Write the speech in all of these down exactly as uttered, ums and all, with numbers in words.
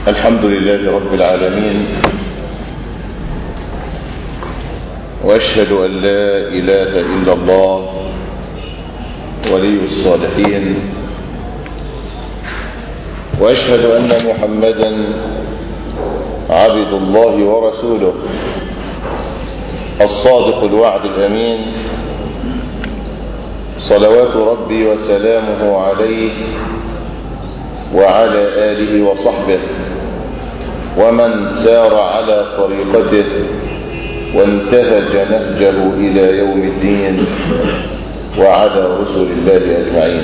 الحمد لله رب العالمين، وأشهد أن لا إله إلا الله ولي الصالحين، وأشهد أن محمدا عبد الله ورسوله الصادق الوعد الأمين، صلوات ربي وسلامه عليه وعلى آله وصحبه ومن سار على طريقته وانتهج نهجه إلى يوم الدين، وعلى رسل الله أجمعين.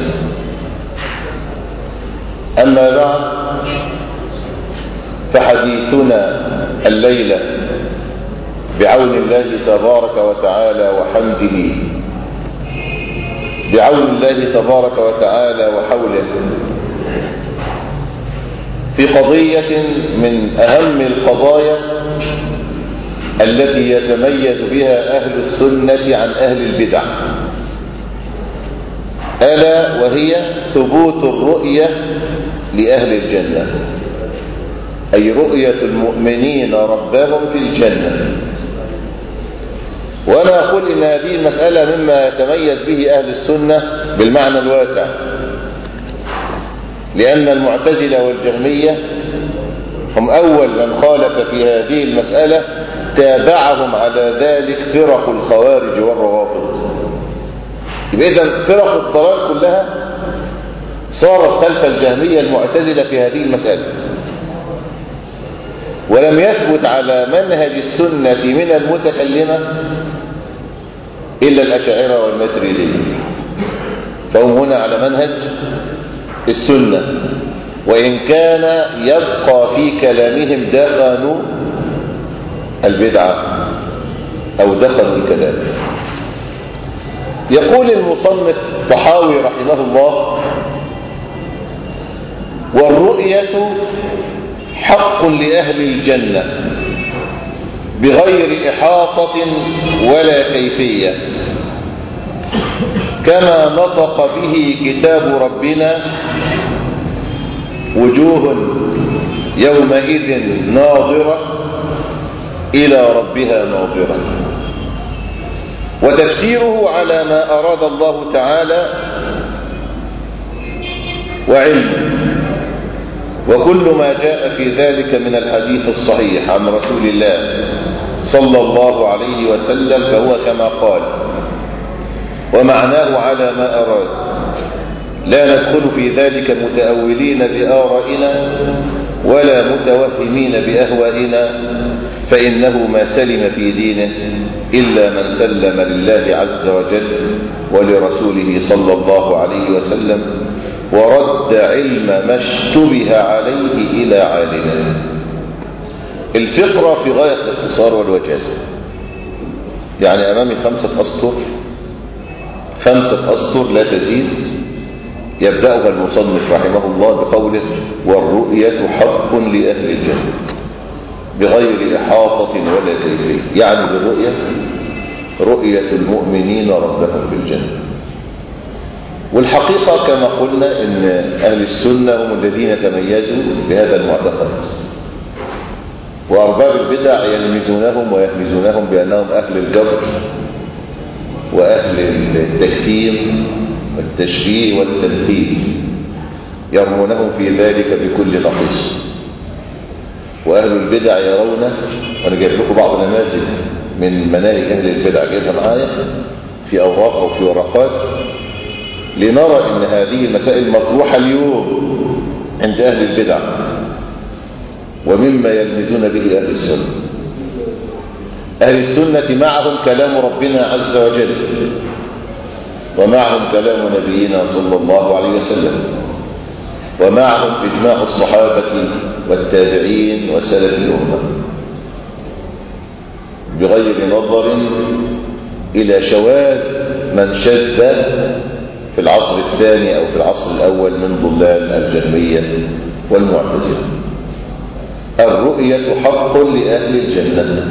أما بعد، فحديثنا الليلة بعون الله تبارك وتعالى وحمده بعون الله تبارك وتعالى وحوله في قضية من أهم القضايا التي يتميز بها أهل السنة عن أهل البدع، ألا وهي ثبوت الرؤية لأهل الجنة، أي رؤية المؤمنين ربهم في الجنة. وأنا أقول إن هذه المسألة مما يتميز به أهل السنة بالمعنى الواسع، لأن المعتزلة والجهمية هم أول من خالف في هذه المسألة، تابعهم على ذلك فرق الخوارج والروافض. يبقى إذن فرق الضلال كلها صارت خلف الجهمية المعتزلة في هذه المسألة، ولم يثبت على منهج السنة من المتكلمة إلا الأشاعرة والماتريدية، فهم هنا على منهج السنة، وإن كان يبقى في كلامهم دخلوا البدعة أو دخلوا الكلام. يقول المصنف طحاوي رحمه الله: والرؤية حق لأهل الجنة بغير إحاطة ولا كيفية، كما نطق به كتاب ربنا: وجوه يومئذ ناظرة إلى ربها ناظرة. وتفسيره على ما أراد الله تعالى وعلمه، وكل ما جاء في ذلك من الحديث الصحيح عن رسول الله صلى الله عليه وسلم فهو كما قال، ومعناه على ما أراد، لا ندخل في ذلك متأولين بآرائنا ولا متوهمين بأهوائنا، فإنه ما سلم في دينه إلا من سلم لله عز وجل ولرسوله صلى الله عليه وسلم، ورد علم ما اشتبه عليه إلى عالمه. الفقرة في غاية الاختصار والوجازة، يعني أمامي خمسة أسطر خمسة أسطر لا تزيد، يبدأها المصنف رحمه الله بقوله: والرؤية حق لأهل الجنة بغير إحاطة ولا كيفية، يعني بالرؤية رؤية المؤمنين ربهم في الجنة. والحقيقة كما قلنا إن أهل السنة هم الذين تميزوا بهذا المعتقد، وأرباب البدع يلمزونهم ويهمزونهم بأنهم أهل الجبر وأهل التجسيم والتشبيه والتمثيل، يرمونهم في ذلك بكل نقيص. وأهل البدع يرون، وأنا جايب لكم بعض نماذج من مناهج أهل البدع جايبها معايا في أوراق أو في ورقات، لنرى أن هذه المسائل مطروحة اليوم عند أهل البدع، ومما يلمزون به أهل السنة. أهل السنة معهم كلام ربنا عز وجل، ومعهم كلام نبينا صلى الله عليه وسلم، ومعهم إجماع الصحابة والتابعين وسلف الأمة، بغير نظر إلى شواذ من شذ في العصر الثاني أو في العصر الأول من ضلال الجهمية والمعتزلة. الرؤية حق لأهل الجنة،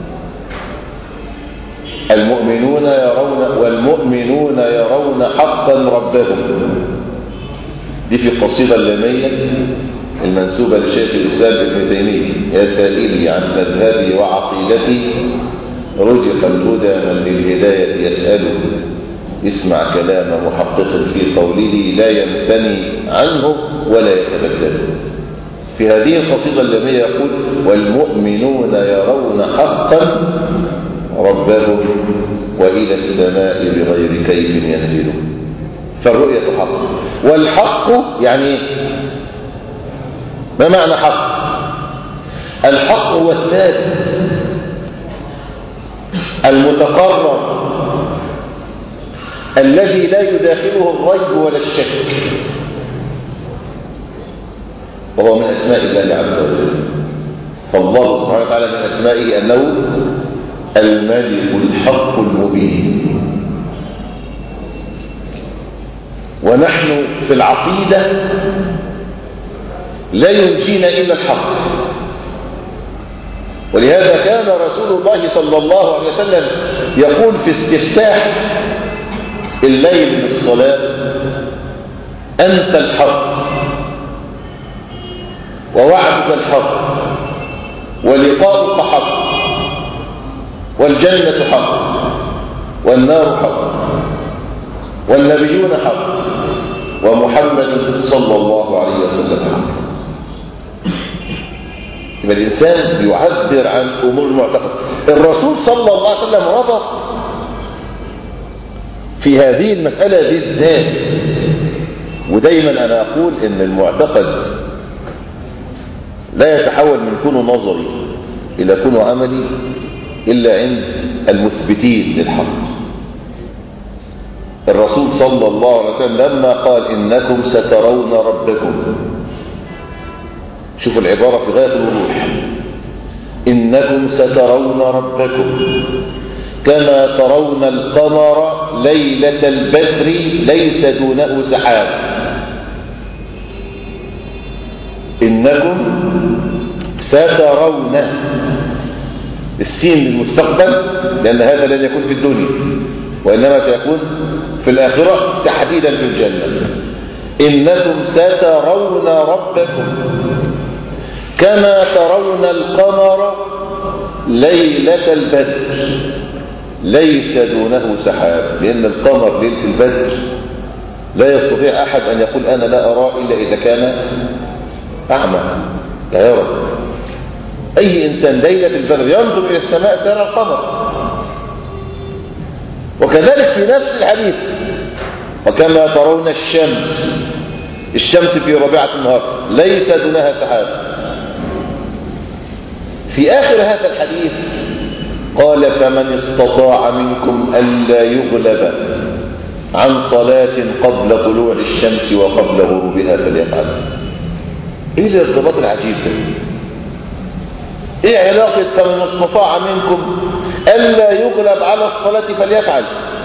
المؤمنون يرون والمؤمنون يرون حقا ربهم. دي في القصيدة اللامية المنسوبة لشيخ الإسلام ابن تيمية: يا سائلي عن مذهبي وعقيدتي رزق الهدى من للهداية يسأله. اسمع كلام محقق في قوله لا ينثني عنه ولا يتبدل. في هذه القصيدة اللامية يقول: والمؤمنون يرون حقا ربهم وإلى السماء بغير كيف ينزلون. فالرؤية حق. والحق يعني ما معنى حق؟ الحق هو الثابت المتقرر الذي لا يداخله الريب ولا الشك، وهو من أسماء الله عز وجل. فالله سبحانه وتعالى من أسمائه أنه الملك الحق المبين. ونحن في العقيدة لا ينجينا إلا الحق. ولهذا كان رسول الله صلى الله عليه وسلم يقول في استفتاح الليل بالصلاة: أنت الحق ووعدك الحق ولقاؤك حق والجنة حق والنار حق والنبيون حق ومحمد صلى الله عليه وسلم حق. يبقى الإنسان يعبر عن أمور المعتقد. الرسول صلى الله عليه وسلم ربط في هذه المسألة بالذات. ودايما أنا أقول إن المعتقد لا يتحول من كونه نظري إلى كونه عملي إلا عند المثبتين للحق. الرسول صلى الله عليه وسلم لما قال إنكم سترون ربكم، شوفوا العبارة في غاية الوضوح: إنكم سترون ربكم كما ترون القمر ليلة البدر ليس دونه سحاب. إنكم سترون، السين للمستقبل لأن هذا لن يكون في الدنيا وإنما سيكون في الآخرة تحديدا في الجنة. إنكم سترون ربكم كما ترون القمر ليلة البدر ليس دونه سحاب. لأن القمر ليلة البدر لا يستطيع أحد أن يقول أنا لا أراه إلا إذا كان أعمى لا يرى. أي إنسان ليلة البدر ينظر إلى السماء سيرى القمر. وكذلك في نفس الحديث: وكما ترون الشمس الشمس في ربيعة النهار ليس دونها سحاب. في آخر هذا الحديث قال: فمن استطاع منكم ألا يغلب عن صلاة قبل طلوع الشمس وقبل غروبها فليفعل. ايه الارتباط العجيب ده؟ ايه علاقة فمن استطاع منكم ألا يغلب على الصلاة فليفعل؟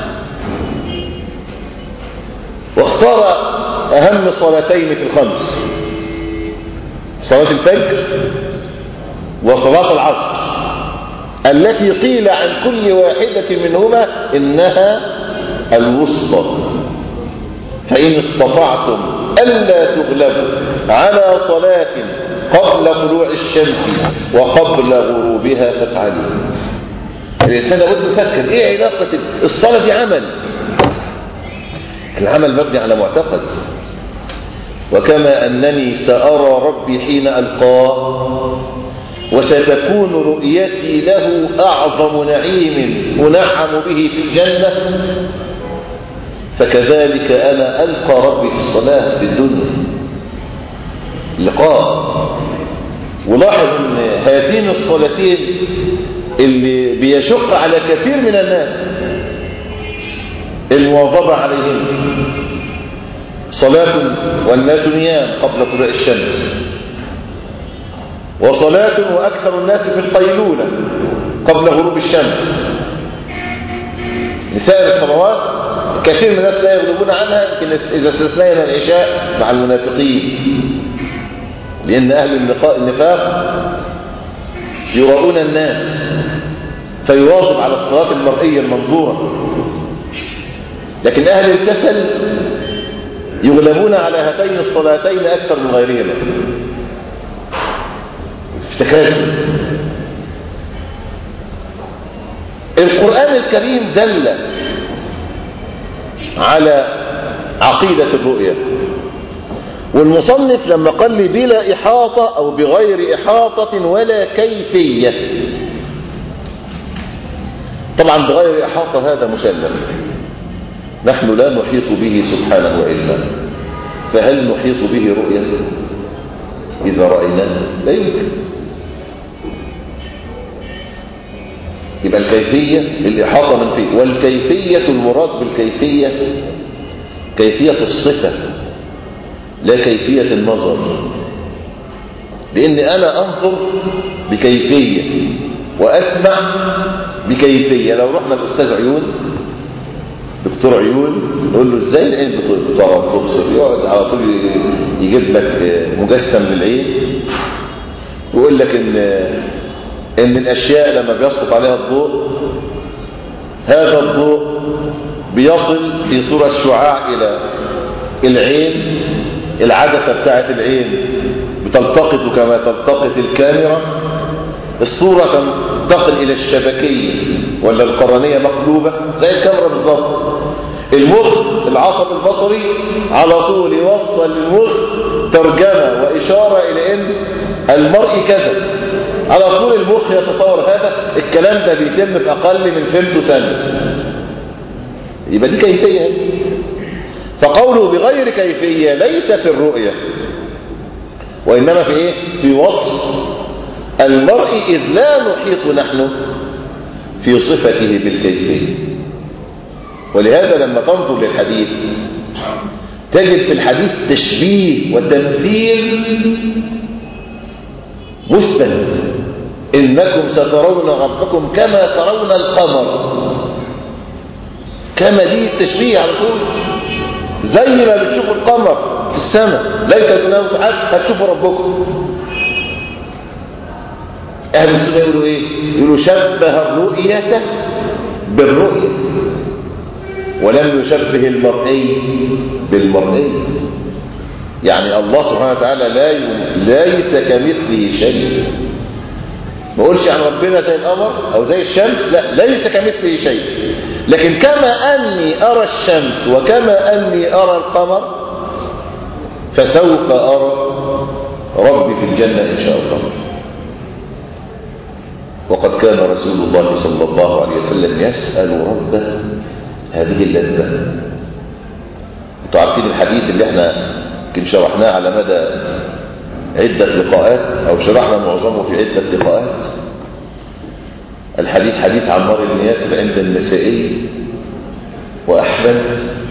واختار أهم صلاتين في الخمس: صلاة الفجر وصلاة العصر، التي قيل عن كل واحدة منهما إنها الوسطى. فإن استطعتم ألا تغلبوا على صلاة قبل طلوع الشمس وقبل غروبها فافعلوا. الإنسان لابد يفكر ايه علاقة الصلاة دي؟ عمل، العمل مبني على معتقد. وكما أنني سأرى ربي حين ألقاه وستكون رؤيتي له أعظم نعيم أنعم به في الجنة، فكذلك أنا ألقى ربي في الصلاة في الدنيا لقاء. ولاحظ أن هاتين الصلاتين اللي بيشق على كثير من الناس المواظبة عليهم: صلاة والناس نيام قبل طلوع الشمس، وصلاة وأكثر الناس في القيلولة قبل غروب الشمس. لسائر الصلوات كثير من الناس لا يغلبون عنها، يمكن إذا استثنينا العشاء مع المنافقين، لأن أهل النفاق يراؤون الناس فيواظب على الصلاة المرئية المنظورة. لكن أهل الكسل يغلبون على هاتين الصلاتين أكثر من غيرهما. تكاسل. القرآن الكريم دل على عقيدة الرؤية، والمصنف لما قال لي بلا إحاطة أو بغير إحاطة ولا كيفية، طبعا بغير إحاطة هذا مسلم، نحن لا نحيط به سبحانه علما، فهل نحيط به رؤية إذا رأيناه؟ لا يمكن. يبقى الكيفية الإحاطة من فيه، والكيفية المراد بالكيفية كيفية الصفة لا كيفية النظر، لأن أنا أنظر بكيفية وأسمع بكيفية. لو رحنا الأستاذ عيون دكتور عيون نقول له ازاي العين بتبصر، يقعد على طول يجيب لك مجسم للعين ويقول لك ان ان الاشياء لما بيسقط عليها الضوء هذا الضوء بيصل في صورة شعاع الى العين، العدسة بتاعت العين بتلتقط كما تلتقط الكاميرا، الصورة تنتقل الى الشبكية ولا القرنية مقلوبة زي الكاميرا بالظبط. المخ العصب البصري على طول يوصل للمخ ترجمة وإشارة إلى أن المرء كذا، على طول المخ يتصور هذا. الكلام ده بيتم في أقل من فيمتو سنة. يبقى دي كيفية. فقوله بغير كيفية ليس في الرؤية، وإنما في إيه؟ في وصف المرء، إذ لا نحيط نحن في صفته بالكيفية. ولهذا لما تنظر للحديث تجد في الحديث تشبيه وتمثيل مثبت، إنكم سترون ربكم كما ترون القمر. كما دي التشبيه على طول، زي ما بتشوفوا القمر في السماء ليس دونه سحاب هتشوفوا ربكم. أهل السنة يقولوا إيه؟ يقولوا شبه الرؤية بالرؤية ولم يشبه المرئي بالمرئي. يعني الله سبحانه وتعالى لا ليس كمثله شيء. ما اقولش عن ربنا زي القمر او زي الشمس، لا، ليس كمثله شيء. لكن كما اني ارى الشمس وكما اني ارى القمر فسوف ارى ربي في الجنة ان شاء الله. وقد كان رسول الله صلى الله عليه وسلم يسأل ربه هذه اللذة. انتوا عارفين الحديث اللي احنا يمكن شرحناه على مدى عدة لقاءات او شرحنا معظمه في عدة لقاءات. الحديث حديث عمار بن ياسر عند النسائي وأحمد.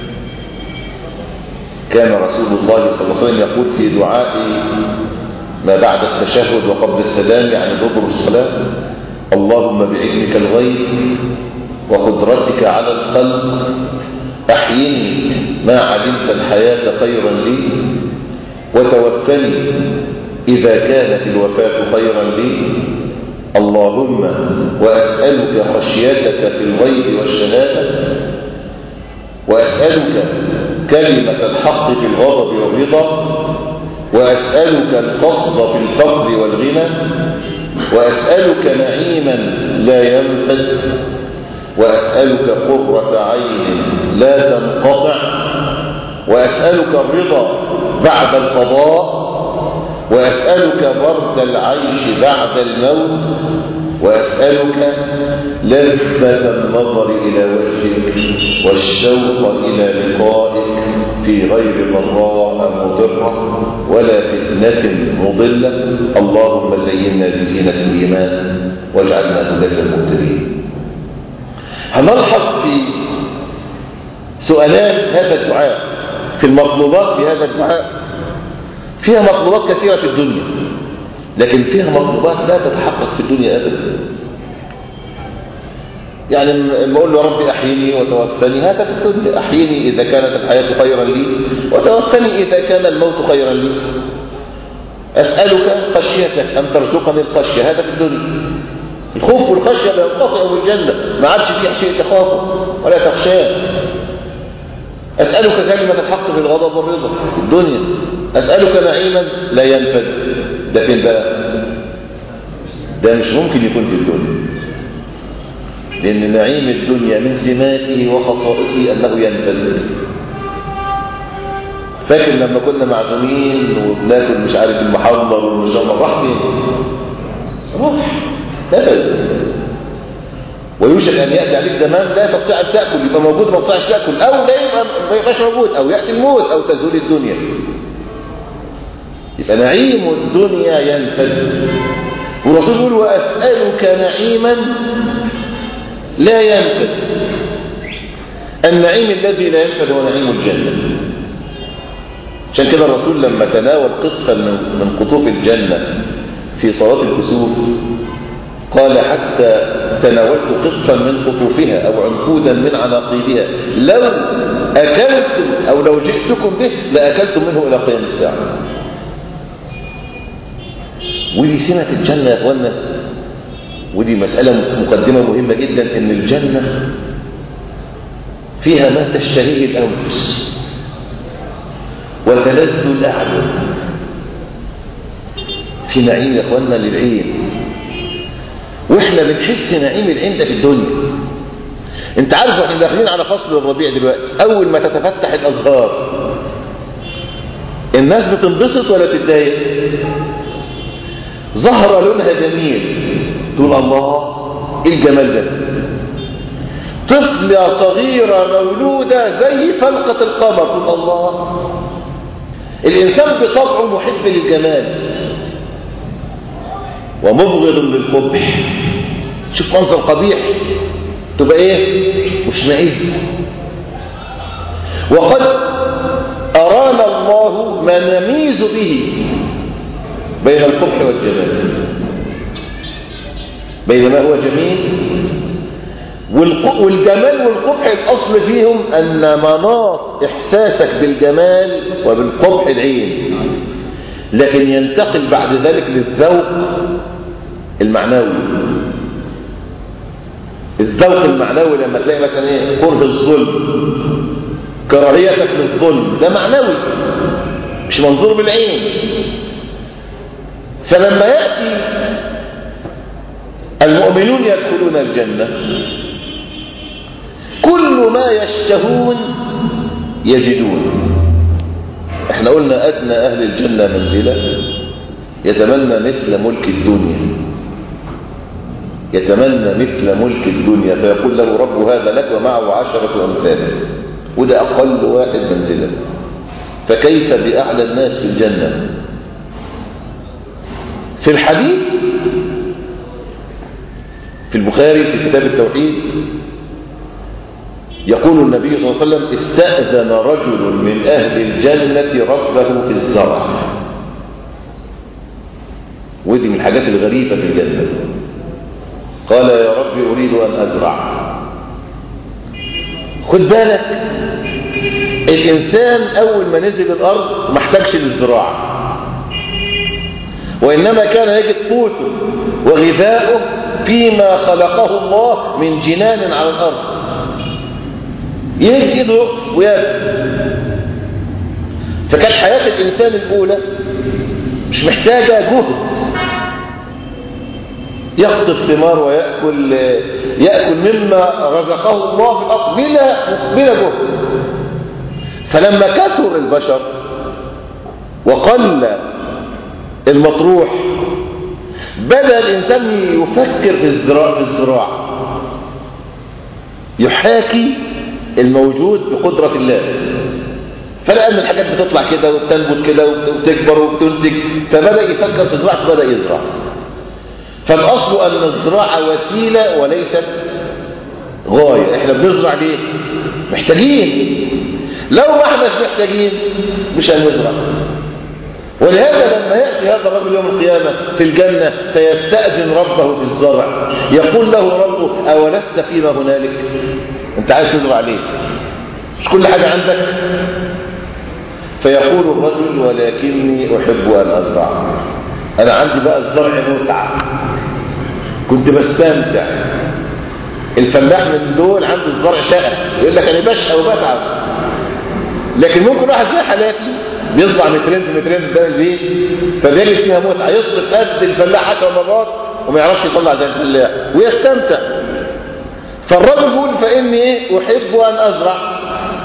كان رسول الله صلى الله عليه وسلم يقول في دعاء ما بعد التشهد وقبل السلام، يعني دبر الصلاة: اللهم بعلمك الغيب وقدرتك على الخلق أحيني ما علمت الحياة خيرا لي وتوفني إذا كانت الوفاة خيرا لي. اللهم وأسألك خشيتك في الغيب والشهادة، وأسألك كلمة الحق في الغضب والرضا، وأسألك القصد في الفقر والغنى، وأسألك نعيما لا ينفد، وأسألك قرة عين لا تنقطع، وأسألك الرضا بعد القضاء، وأسألك برد العيش بعد الموت، وأسألك لذة النظر إلى وجهك والشوق إلى لقائك في غير ضراء مضرة ولا فتنة مضلة. اللهم زينا بزينة الإيمان واجعلنا هداة المهتدين. هنلحظ في سؤالات هذا الدعاء، في المطلوبات في هذا الدعاء، فيها مطلوبات كثيرة في الدنيا، لكن فيها مطلوبات لا تتحقق في الدنيا أبدا. يعني لما أقول له ربي أحيني وتوفني، هذا في الدنيا. أحيني إذا كانت الحياة خيرا لي وتوفني إذا كان الموت خيرا لي. أسألك خشيتك أن ترزقني الخشية، هذا في الدنيا. الخوف والخشية لا ينقطع بالجنة، ما عادش فيه شيء تخافه ولا تخشاه. أسألك كلمة الحق في الغضب والرضا في الدنيا. أسألك نعيما لا ينفد، ده في البلاء. ده مش ممكن يكون في الدنيا، لأن نعيم الدنيا من سماته وخصائصه أنه ينفد. فاكر لما كنا معزومين وبناكل مش عارف المحمر والمشمر، راح فين؟ راح نفد. ويوشك أن يأتي عليك زمان لا تستطيع أن تأكل، يبقى موجود ما تستطيعش تأكل، أو لا يبقى ما يبقاش موجود، أو يأتي الموت، أو تزول الدنيا. يبقى نعيم الدنيا ينفد. والرسول يقول وأسألك نعيما لا ينفد. النعيم الذي لا ينفد هو نعيم الجنة. عشان كده الرسول لما تناول قطفا من قطوف الجنة في صلاة الكسوف قال حتى تناولت قطفا من قطوفها أو عنقودا من عناقيدها لو أكلتم أو لو جئتكم به لأكلتم منه إلى قيام الساعة. ودي سمة الجنة يا أخوانا، ودي مسألة مقدمة مهمة جدا، إن الجنة فيها ما تشتهيه الأنفس وتلذ الأعين. في نعيم يا أخوانا للعين، وإحنا بنحس نعيم العين ده في الدنيا. أنت عارف إحنا داخلين على فصل الربيع دلوقتي، أول ما تتفتح الأزهار الناس بتنبسط ولا تتضايق؟ زهرة لونها جميل تقول الله إيه الجمال ده. طفلة صغيرة مولودة زي فلقة القمر تقول الله. الإنسان بطبعه محب للجمال ومبغض للقبح. شوف منظر قبيح تبقى ايه؟ مش معز. وقد أرانا الله ما نميز به بين القبح والجمال، بين ما هو جميل والجمال والقبح. الأصل فيهم أن مناط إحساسك بالجمال وبالقبح العين، لكن ينتقل بعد ذلك للذوق المعنوي. الذوق المعنوي لما تلاقي مثلا ايه؟ كره الظلم، كراهيتك للظلم، ده معنوي مش منظور بالعين. فلما يأتي المؤمنون يدخلون الجنة كل ما يشتهون يجدون. احنا قلنا أدنى أهل الجنة منزلة يتمنى مثل ملك الدنيا، يتمنى مثل ملك الدنيا، فيقول له رب هذا لك ومعه عشرة أمثاله، وده أقل واحد منزلة. فكيف بأعلى الناس في الجنة؟ في الحديث في البخاري في كتاب التوحيد يقول النبي صلى الله عليه وسلم استأذن رجل من أهل الجنة ربه في الزرع. ودي من الحاجات الغريبة في الجنة. قال يا رب أريد أن أزرع. خد بالك الإنسان أول ما نزل الأرض ما احتاجش للزراعة، وإنما كان يجد قوته وغذاؤه فيما خلقه الله من جنان على الأرض، يجده ويأكل. فكانت حياة الإنسان الأولى مش محتاجة جهد، يقطف ثمار ويأكل يأكل مما رزقه الله في الأرض بلا بلا جهد. فلما كثر البشر وقل المطروح بدأ الإنسان يفكر في الزراعة في الزراعة يحاكي الموجود بقدرة الله. فلقى ان الحاجات بتطلع كده وتنبت كده وتكبر وبتنتج، فبدأ يفكر في الزراعة فبدأ يزرع. فالأصل أن الزراعة وسيلة وليست غاية. احنا بنزرع ليه؟ محتاجين. لو ما احناش محتاجين مش هنزرع. ولهذا لما يأتي هذا الرجل يوم القيامة في الجنة فيستأذن ربه في الزرع يقول له ربه أولست فيما هنالك؟ انت عايز تزرع ليه؟ مش كل حاجة عندك؟ فيقول الرجل ولكني أحب أن أزرع. أنا عندي بقى الزرع متعة، كنت بستمتع. الفلاح من دول عنده الزرع شقة، يقول لك أنا بشقى وبتعب. لكن ممكن واحد زي حالاتي بيزرع مترين في مترين قدام البيت فبيجد فيها متعة، يصرف قد الفلاح عشر مرات وما يعرفش يطلع زي الفلاح ويستمتع. فالرجل يقول فإني إيه أحب أن أزرع.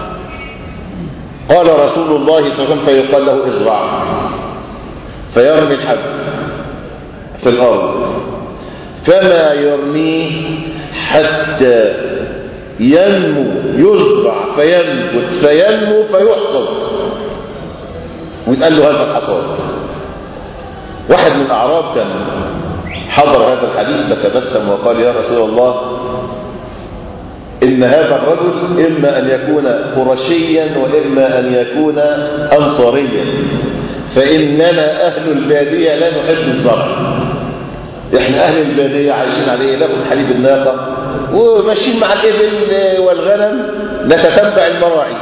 قال رسول الله صلى الله عليه وسلم فيقال له ازرع، فيرمي الحب في الأرض فما يرميه حتى ينمو، يزرع فينبت فينمو فيحصد ويتقال له هذا الحصاد. واحد من الأعراب كان حضر هذا الحديث فتبسم وقال يا رسول الله إن هذا الرجل إما أن يكون قرشيا وإما أن يكون أنصاريا، فإننا أهل البادية لا نحب الزرع. إحنا أهل البادية عايشين عليه، ناخد حليب الناقة وماشيين مع الإبل والغنم نتتبع المراعي.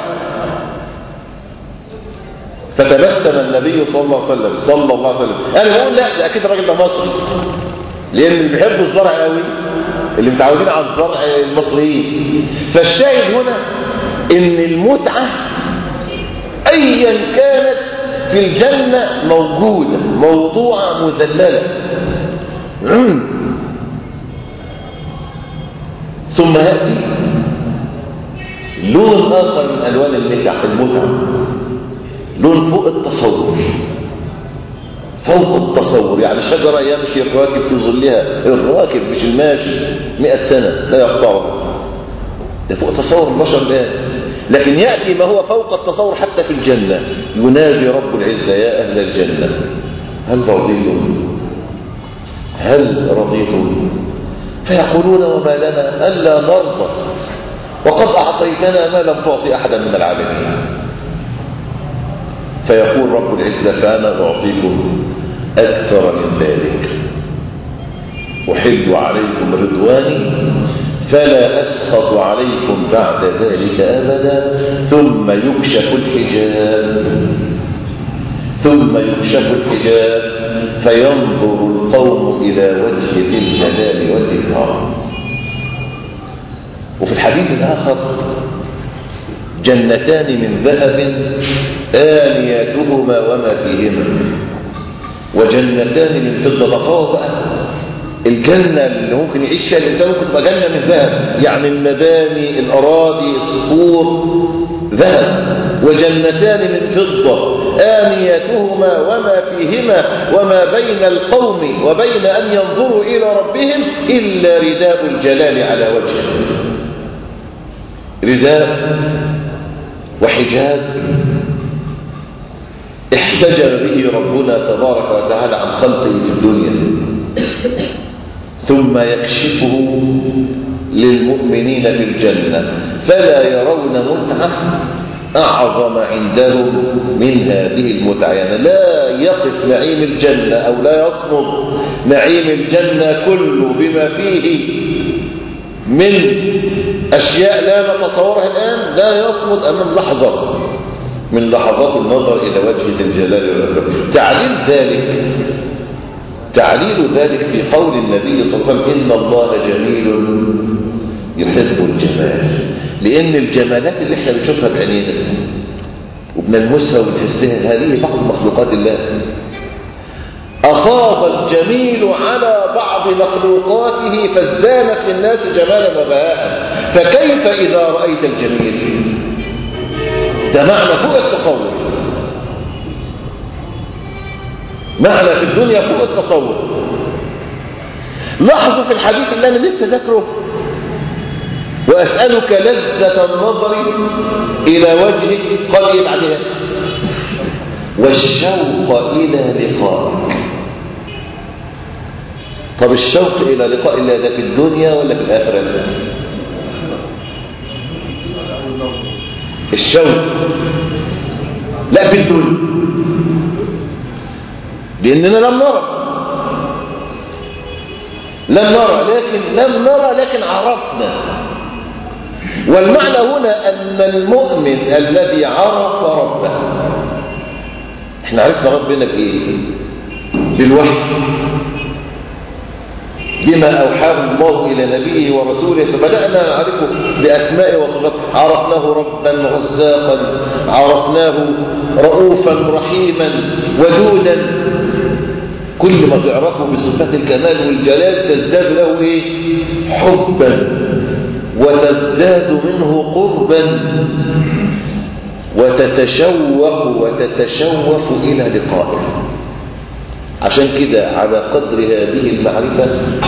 فتبسم النبي صلى الله عليه وسلم صلى الله عليه وسلم. أنا بقول لا ده أكيد الراجل ده مصري، لأن اللي بيحبوا الزرع قوي اللي متعودين على الزرع المصريين. فالشاهد هنا إن المتعة أيا كانت في الجنة موجودة، موضوعة مذللة. ثم يأتي لون آخر من ألوان المتعة، المتعة لون فوق التصور، فوق التصور. يعني شجرة يمشي الراكب في ظلها، الراكب مش الماشي مئة سنة لا يقطعها، ده فوق تصور البشر الآن. لكن يأتي ما هو فوق التصور حتى في الجنة. ينادي رب العزة يا أهل الجنة هل رضيتم هل رضيتم فيقولون وما لنا ألا نرضى وقد أعطيتنا ما لم تعطي أحدا من العالمين. فيقول رب العزة فأنا أعطيكم أكثر من ذلك، أحل عليكم رضواني فلا أسخط عليكم بعد ذلك أبدا. ثم يكشف الحجاب ثم يكشف الحجاب فينظر القوم إلى وجه ذي الجلال والإكرام. وفي الحديث الآخر جنتان من ذهب آنياتهما وما فيهما وجنتان من فضة. تصور بقى الجنة اللي ممكن يعيش فيها الإنسان ممكن تبقى جنة من ذهب، يعني المباني الأراضي الصخور ذهب، وجنتان من فضة آنياتهما وما فيهما وما بين القوم وبين أن ينظروا إلى ربهم إلا رداء الجلال على وجهه. رداء وحجاب احتجب به ربنا تبارك وتعالى عن خلقه في الدنيا، ثم يكشفه للمؤمنين في الجنة فلا يرون متعة أعظم عندهم من هذه المتعة. يعني لا يقف نعيم الجنة أو لا يصمد نعيم الجنة كله بما فيه من أشياء لا نتصورها الآن، لا يصمد أمام لحظة من لحظات النظر إلى وجه الجلال والإكرام. تعليل ذلك تعليل ذلك في قول النبي صلى الله عليه وسلم إن الله جميل يحب الجمال. لأن الجمالات اللي احنا بنشوفها بعينينا وبنلمسها وبنحسها هذه بعض مخلوقات الله. أفاض الجميل على بعض مخلوقاته فازدانت للناس جمالا وبهاء، فكيف إذا رأيت الجميل؟ ده معنى فوق التصور، معنى في الدنيا فوق التصور. لاحظوا في الحديث اللي أنا لسه ذكره وأسألك لذة النظر إلى وجهك، قال إيه بعدها؟ والشوق إلى لقائك. طب الشوق إلى لقاء الله ده في الدنيا ولا في الآخرة؟ الشوق لا في الدنيا، لأننا لم نرى لم نرى لكن لم نرى لكن عرفنا. والمعنى هنا أن المؤمن الذي عرف ربه، احنا عرفنا ربنا بإيه؟ بالوحي، بما أوحاه الله إلى نبيه ورسوله، فبدأنا نعرفه بأسماء وصفاته. عرفناه ربا رزاقا، عرفناه رؤوفا رحيما ودودا. كل ما تعرفه بصفات الكمال والجلال تزداد له إيه؟ حبا، وتزداد منه قربا، وتتشوق وتتشوف إلى لقائه. عشان كده على قدر هذه المعرفة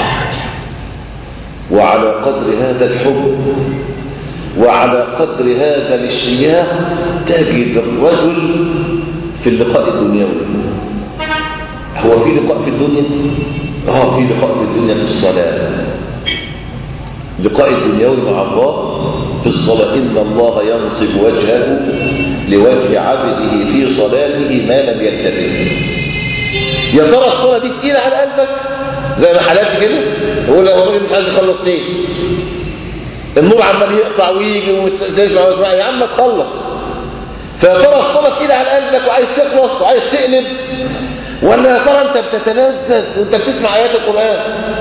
وعلى قدر هذا الحب وعلى قدر هذا الاشتياق تجد الرجل في اللقاء الدنيوي. هو في لقاء في الدنيا؟ اه في لقاء في الدنيا في الصلاة، لقاء الدنيوي مع الله في الصلاة. إن الله ينصب وجهه لوجه عبده في صلاته ما لم يلتفت. يا ترى الصلاة دي تقيلة على قلبك زي ما حالاتي كده؟ يقول لا والله مش عايز يخلص ليه؟ النور عمال يقطع ويجي وتسمع وتسمع، يا عم تخلص. فيا ترى الصلاة تقيلة على قلبك وعايز تخلص وعايز تقلب، ولا يا ترى انت بتتلذذ وانت بتسمع آيات القرآن؟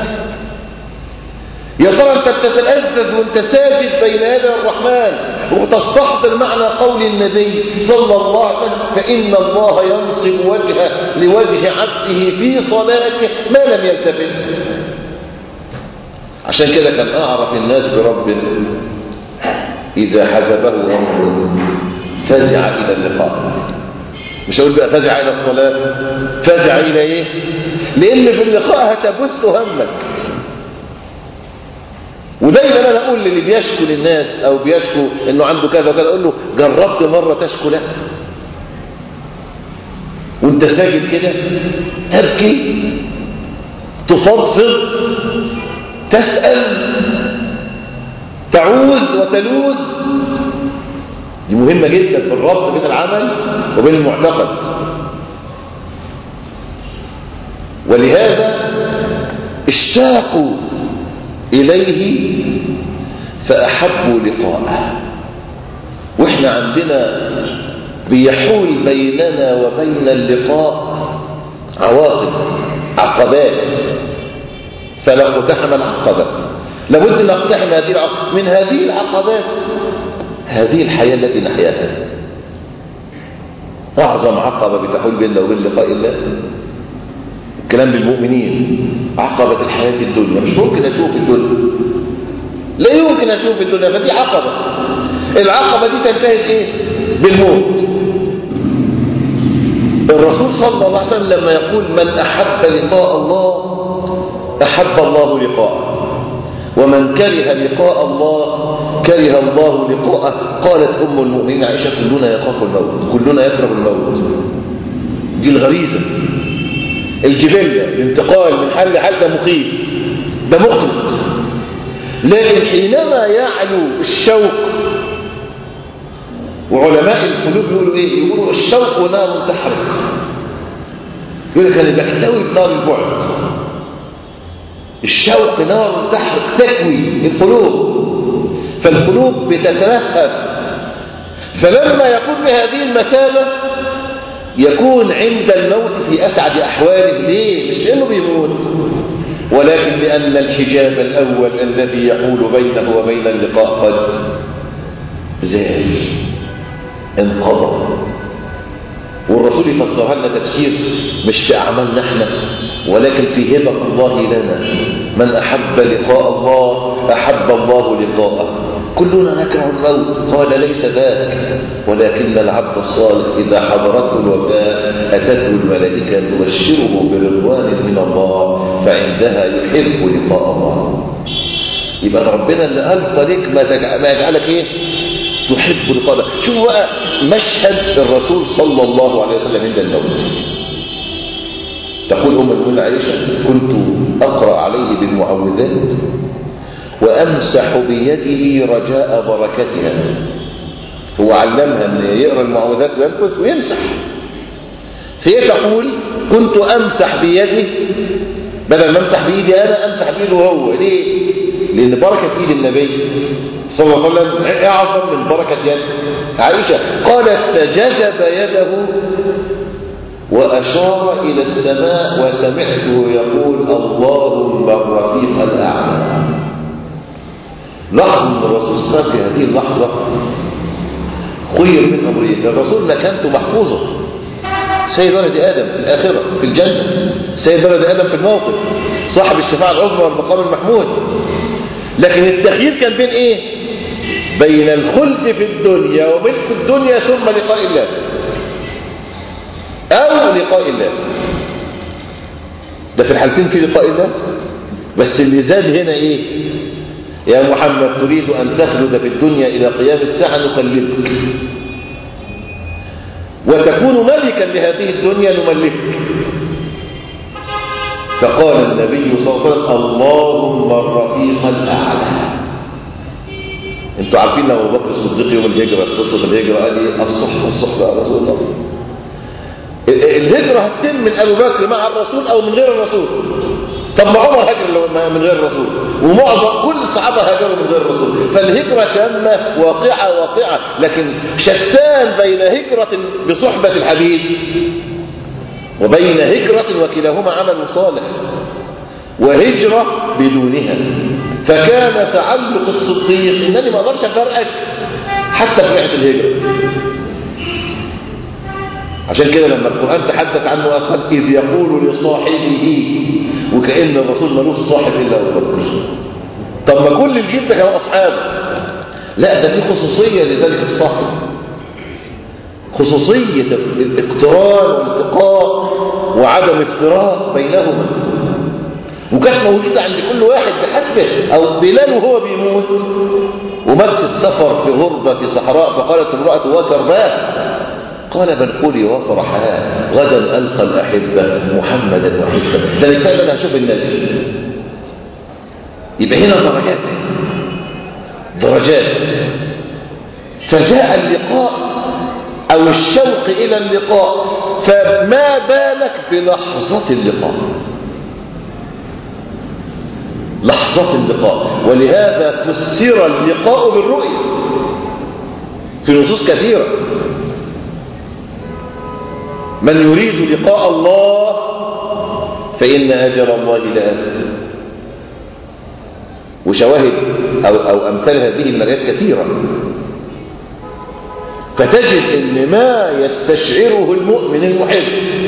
يا ترى انت بتتلذذ وانت ساجد بين يدي الرحمن وتستحضر معنى قول النبي صلى الله عليه وسلم فإن الله ينصب وجهه لوجه عبده في صلاته ما لم يلتفت. عشان كده كان أعرف الناس برب إذا حزبه أمر فزع إلى اللقاء. مش هقول بقى فزع إلى الصلاة، فزع إلى إيه؟ لأن في اللقاء هتبث همك. ودايما انا اقول للي بيشكو للناس او بيشكو انه عنده كذا وكذا، اقول له جربت مره تشكو له وانت ساجد كده تبكي تفضفض تسال تعوذ وتلوذ؟ دي مهمه جدا في الربط بين العمل وبين المعتقد. ولهذا اشتاقوا إليه فأحبوا لقاءه. وإحنا عندنا بيحول بيننا وبين اللقاء عواقب، عقبات. فلا اقتحم العقبة، لابد أن نقتحم هذه العقبة. من هذه العقبات هذه الحياة التي نحياها. أعظم عقبة بتحول بيننا وبين لقاء الله الكلام بالمؤمنين، عقبة الحياة الدنيا. مش ممكن أشوف الدنيا، لا يمكن أشوف الدنيا، فدي عقبة. العقبة دي تنتهي إيه؟ بالموت. الرسول صلى الله عليه وسلم لما يقول من أحب لقاء الله أحب الله لقاءه، ومن كره لقاء الله كره الله لقاءه. قالت أم المؤمنين عائشة كلنا يخاف الموت، كلنا يكره الموت. دي الغريزة الجبلة، الانتقال من حال لحال ده مخيف، ده مقلق. لكن حينما يعلو الشوق، وعلماء القلوب يقولوا ايه؟ يقولوا الشوق نار تحرق. يقول لك انا بحتوي بنار البعد. الشوق نار تحرق تكوي القلوب، فالقلوب بتتلهف. فلما يكون بهذه المثابة يكون عند الموت في أسعد أحواله. ليه؟ مش لأنه بيموت، ولكن لأن الحجاب الأول الذي يحول بينه وبين اللقاء قد زال، انقضى. والرسول يفسرها لنا تفسير مش في أعمالنا احنا، ولكن في هبة الله لنا. من أحب لقاء الله أحب الله لقاءه. كلنا نكره الموت، قال ليس ذاك، ولكن العبد الصالح إذا حضرته الوفاة أتته الملائكة تبشره برضوان من الله فعندها يحب لقاء الله. يبقى ربنا اللي ألقى لك ما يجعلك إيه؟ تحب لقاء الله. شوفوا بقى مشهد الرسول صلى الله عليه وسلم عند الموت. تقول أم المؤمنين عائشة كنت أقرأ عليه بالمعوذات وأمسح بيده رجاء بركتها. هو علمها أن يقرأ المعوذات وينفس ويمسح. فهي تقول كنت أمسح بيده، بدل ما أمسح بيدي أنا أمسح بيده هو. ليه؟ لأن بركة إيد النبي صلى الله عليه وسلم أعظم من بركة يد عائشة. قالت فجذب يده وأشار إلى السماء وسمعته يقول اللهم الرفيق الأعلى. لاحظ من الرسول صلى الله عليه وسلم في هذه اللحظة خير من أمرين. الرسول مكانته محفوظة سيد ولد آدم في الآخرة في الجنة، سيد ولد آدم في الموقف، صاحب الشفاعة العظمى والمقام المحمود. لكن التخيير كان بين ايه؟ بين الخلد في الدنيا وملك الدنيا ثم لقاء الله او لقاء الله. ده في الحالتين في لقاء الله، بس اللي زاد هنا ايه؟ يا محمد تريد ان تخلد في الدنيا الى قيام الساعة نخلدك وتكون ملكا لهذه الدنيا نملكك. فقال النبي صلى الله عليه وسلم اللهم الرفيق الأعلى. انتوا عارفين لو ابو بكر الصديق يوم الهجرة قصة الهجرة قال ايه؟ الصحبة الصحبة يا رسول الله. الهجرة هتتم من ابو بكر مع الرسول او من غير الرسول. طب ما عمر هاجر من غير الرسول، ومعظم كل الصحابة هاجروا من غير الرسول. فالهجرة تامة واقعة واقعة، لكن شتان بين هجرة بصحبة الحبيب وبين هجرة وكلاهما عمل صالح وهجرة بدونها. فكان تعلق الصديق انني ما اقدرش افرقك حتى في رحلة الهجرة. عشان كده لما القرآن تحدث عنه قال إذ يقول لصاحبه، وكأن الرسول ملوش صاحب إلا أبو بكر. طب ما كل الجيل ده كانوا أصحابه. لا، ده في خصوصية لذلك الصاحب، خصوصية الاقتران والالتقاء وعدم افتراق بينهما، وكانت موجودة عند كل واحد بحسبه. أو بلال وهو بيموت ومات في السفر في غربة في صحراء، فقالت امرأة وكرباه قال بل قولي وفرحها غدا ألقى الأحبة محمدا وحزبا. ده الكلام أنا هشوف النبي. يبقى هنا درجات درجات. فجاء اللقاء أو الشوق إلى اللقاء، فما بالك بلحظة اللقاء، لحظة اللقاء. ولهذا فسر اللقاء بالرؤية في نصوص كثيرة. من يريد لقاء الله فإن أجل الله لآت. وشواهد أو, أو أمثال هذه من الآيات كثيرة. فتجد أن ما يستشعره المؤمن المحب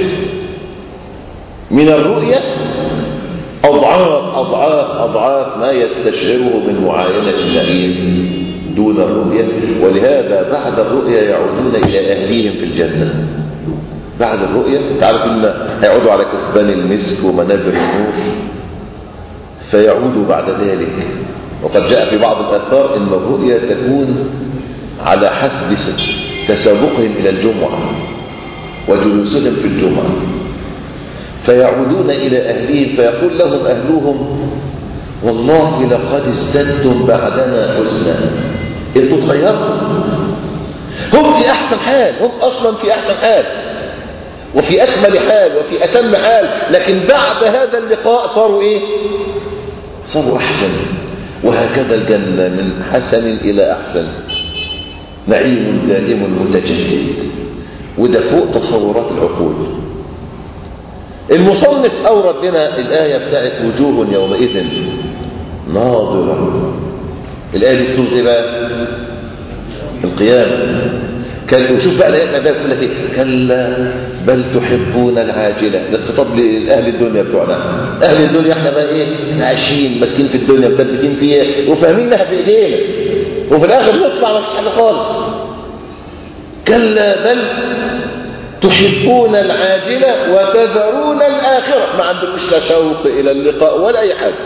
من الرؤية أضعاف أضعاف أضعاف ما يستشعره من معاينة النعيم دون الرؤية. ولهذا بعد الرؤية يعودون إلى أهليهم في الجنة. بعد الرؤية تعرف إن هيعودوا على كثبان المسك ومنابر النور، فيعودوا بعد ذلك. وقد جاء في بعض الآثار إن الرؤية تكون على حسب تسابقهم إلى الجمعة وجلوسهم في الجمعة، فيعودون إلى أهلهم فيقول لهم أهلهم والله لقد ازددتم بعدنا حسنا. انتوا تغيرتوا. هم في أحسن حال، هم أصلا في أحسن حال وفي أكمل حال وفي أتم حال، لكن بعد هذا اللقاء صاروا إيه؟ صاروا أحسن. وهكذا الجنة من حسن إلى أحسن، نعيم دائم متجدد. وده فوق تصورات العقول. المصنف أورد لنا الآية بتاعت وجوه يومئذ ناظرة. الآية دي سورة إيه بقى؟ القيامة. كان وشوف بقى الآيات الأداء كلها ايه؟ كلا بل تحبون العاجلة. ده خطاب لأهل الدنيا بتوعنا. أهل الدنيا احنا بقى ايه؟ عايشين ماسكين في الدنيا مثبتين فيها وفاهمينها في ايدينا، وفي الآخر نطلع ما فيش حاجة خالص. كلا بل تحبون العاجلة وتذرون الآخرة. ما عندكوش لا شوق إلى اللقاء ولا أي حاجة.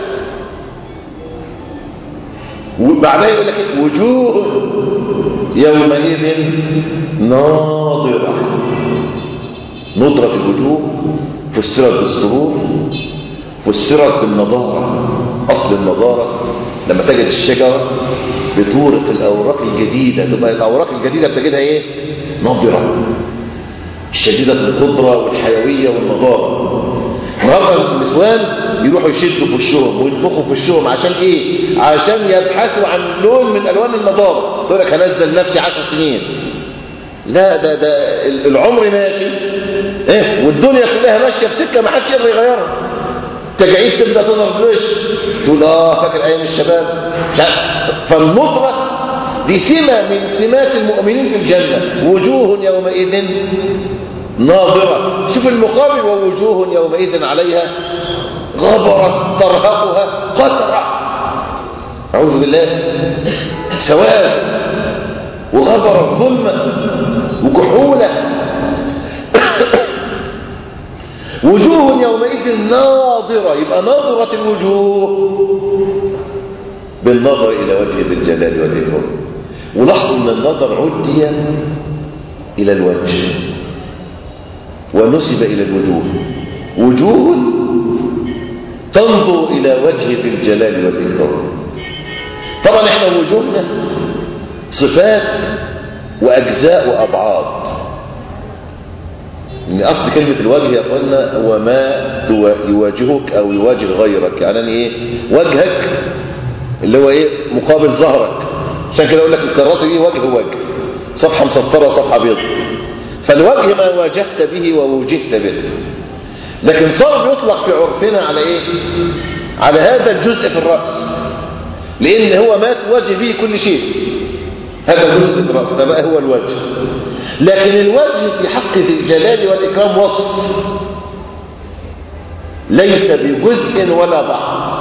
وبعدها يقول لك وجوه يومئذ ناظرة. نضرة الوجوه فسرت بالسرور، فسرت بالنضارة. أصل النضارة لما تجد الشجرة بتورق الأوراق الجديدة، تبقى الأوراق الجديدة بتجدها إيه؟ ناضرة، الشديدة الخضرة والحيوية والنضارة. رغم النسوان يروحوا يشدوا في وشهم وينفخوا في وشهم عشان ايه؟ عشان يبحثوا عن لون من الوان النضاره. تقول لك هنزل نفسي عشر سنين. لا، ده ده العمر ماشي ايه، والدنيا كلها ماشيه في سكه ما حدش يقدر يغيرها. تجاعيد تبدا تظهر في الوش، تقول اه فاكر ايام الشباب. فالنضره دي سمه من سمات المؤمنين في الجنه. وجوه يومئذ ناظرة. شوف المقابل: ووجوه يومئذ عليها غبرة ترهقها قترة. أعوذ بالله. سواد وغبرة ظلمة وكحولة. وجوه يومئذ ناظرة، يبقى ناظرة الوجوه بالنظر إلى وجه ذي الجلال والإكرام. ولاحظوا أن النظر عدي إلى الوجه ونسب إلى الوجوه. وجوه تنظر إلى وجه ذي الجلال والإكرام. طبعا احنا وجوهنا صفات وأجزاء وأبعاد. إن أصل كلمة الوجه يقولنا هو ما يواجهك أو يواجه غيرك. يعني إيه وجهك اللي هو إيه مقابل ظهرك. عشان كده أقول لك الكراسة دي وجه وجه، صفحة مسطرة وصفحة بيض. فالوجه ما واجهت به ووجهت به. لكن صار يطلق في عرفنا على إيه؟ على هذا الجزء في الرأس، لأن هو ما تواجه به كل شيء. هذا الجزء في الرأس فبقى هو الوجه. لكن الوجه في حق ذي الجلال والإكرام وصف، ليس بجزء ولا بعض.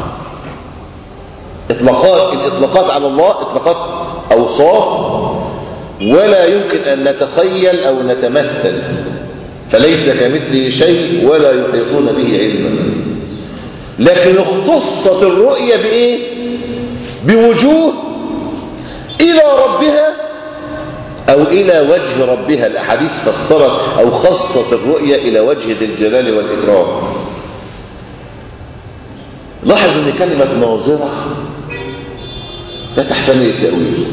إطلاقات الإطلاقات على الله إطلاقات أوصاف، ولا يمكن أن نتخيل أو نتمثل. فليس كمثله شيء ولا يحيطون به علما. لكن اختصت الرؤية بإيه؟ بوجوه إلى ربها أو إلى وجه ربها. الأحاديث فسرت أو خصت الرؤية إلى وجه ذي الجلال والإكرام. لاحظ أن كلمة ناظرة لا تحتمل التأويل،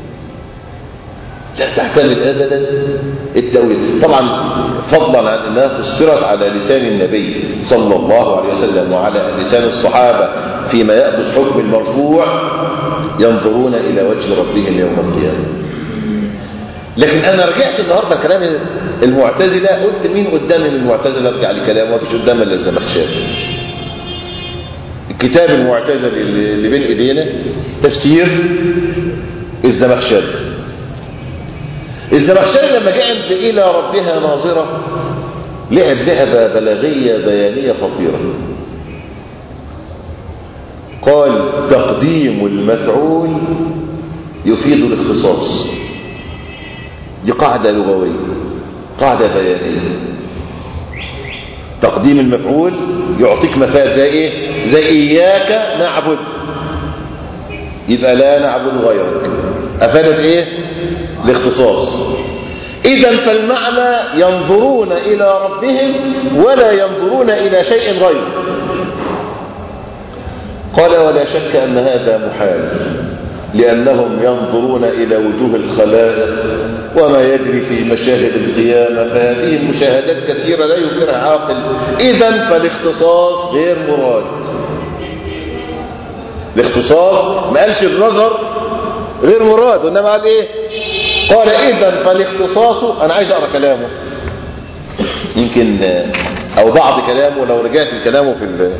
لا تحتمل أبدا التأويل. طبعا فضلا عن أنها فسرت على لسان النبي صلى الله عليه وسلم وعلى لسان الصحابة فيما يأخذ حكم المرفوع: ينظرون إلى وجه ربهم يوم القيامة. لكن أنا رجعت النهاردة كلام المعتزلة، قلت مين قدامي من المعتزلة ارجع لكلامه؟ مفيش قدام إلا الزمخشري. الكتاب المعتزلي اللي بين ايدينا تفسير الزمخشري. الزمخشري لما جاء عند إلى ربها ناظرة لعب لعبة بلاغية بيانية خطيرة. قال: تقديم المفعول يفيد الاختصاص. دي قاعدة لغوية، قاعدة بيانية. تقديم المفعول يعطيك مفاد زي ايه؟ زي إياك نعبد، يبقى لا نعبد غيرك. أفادت ايه؟ الاختصاص. إذن فالمعنى ينظرون إلى ربهم ولا ينظرون إلى شيء غيره. قال: ولا شك أن هذا محال، لأنهم ينظرون إلى وجوه الخلائق وما يجري في مشاهد القيامة، فهذه المشاهدات كثيرة لا ينكرها عاقل. إذن فالاختصاص غير مراد. الاختصاص ما قالش النظر غير مراد، وإنما قال إيه؟ قال: إذن فالاختصاص. أنا عايز أقرأ كلامه يمكن أو بعض كلامه لو رجعت لكلامه في ال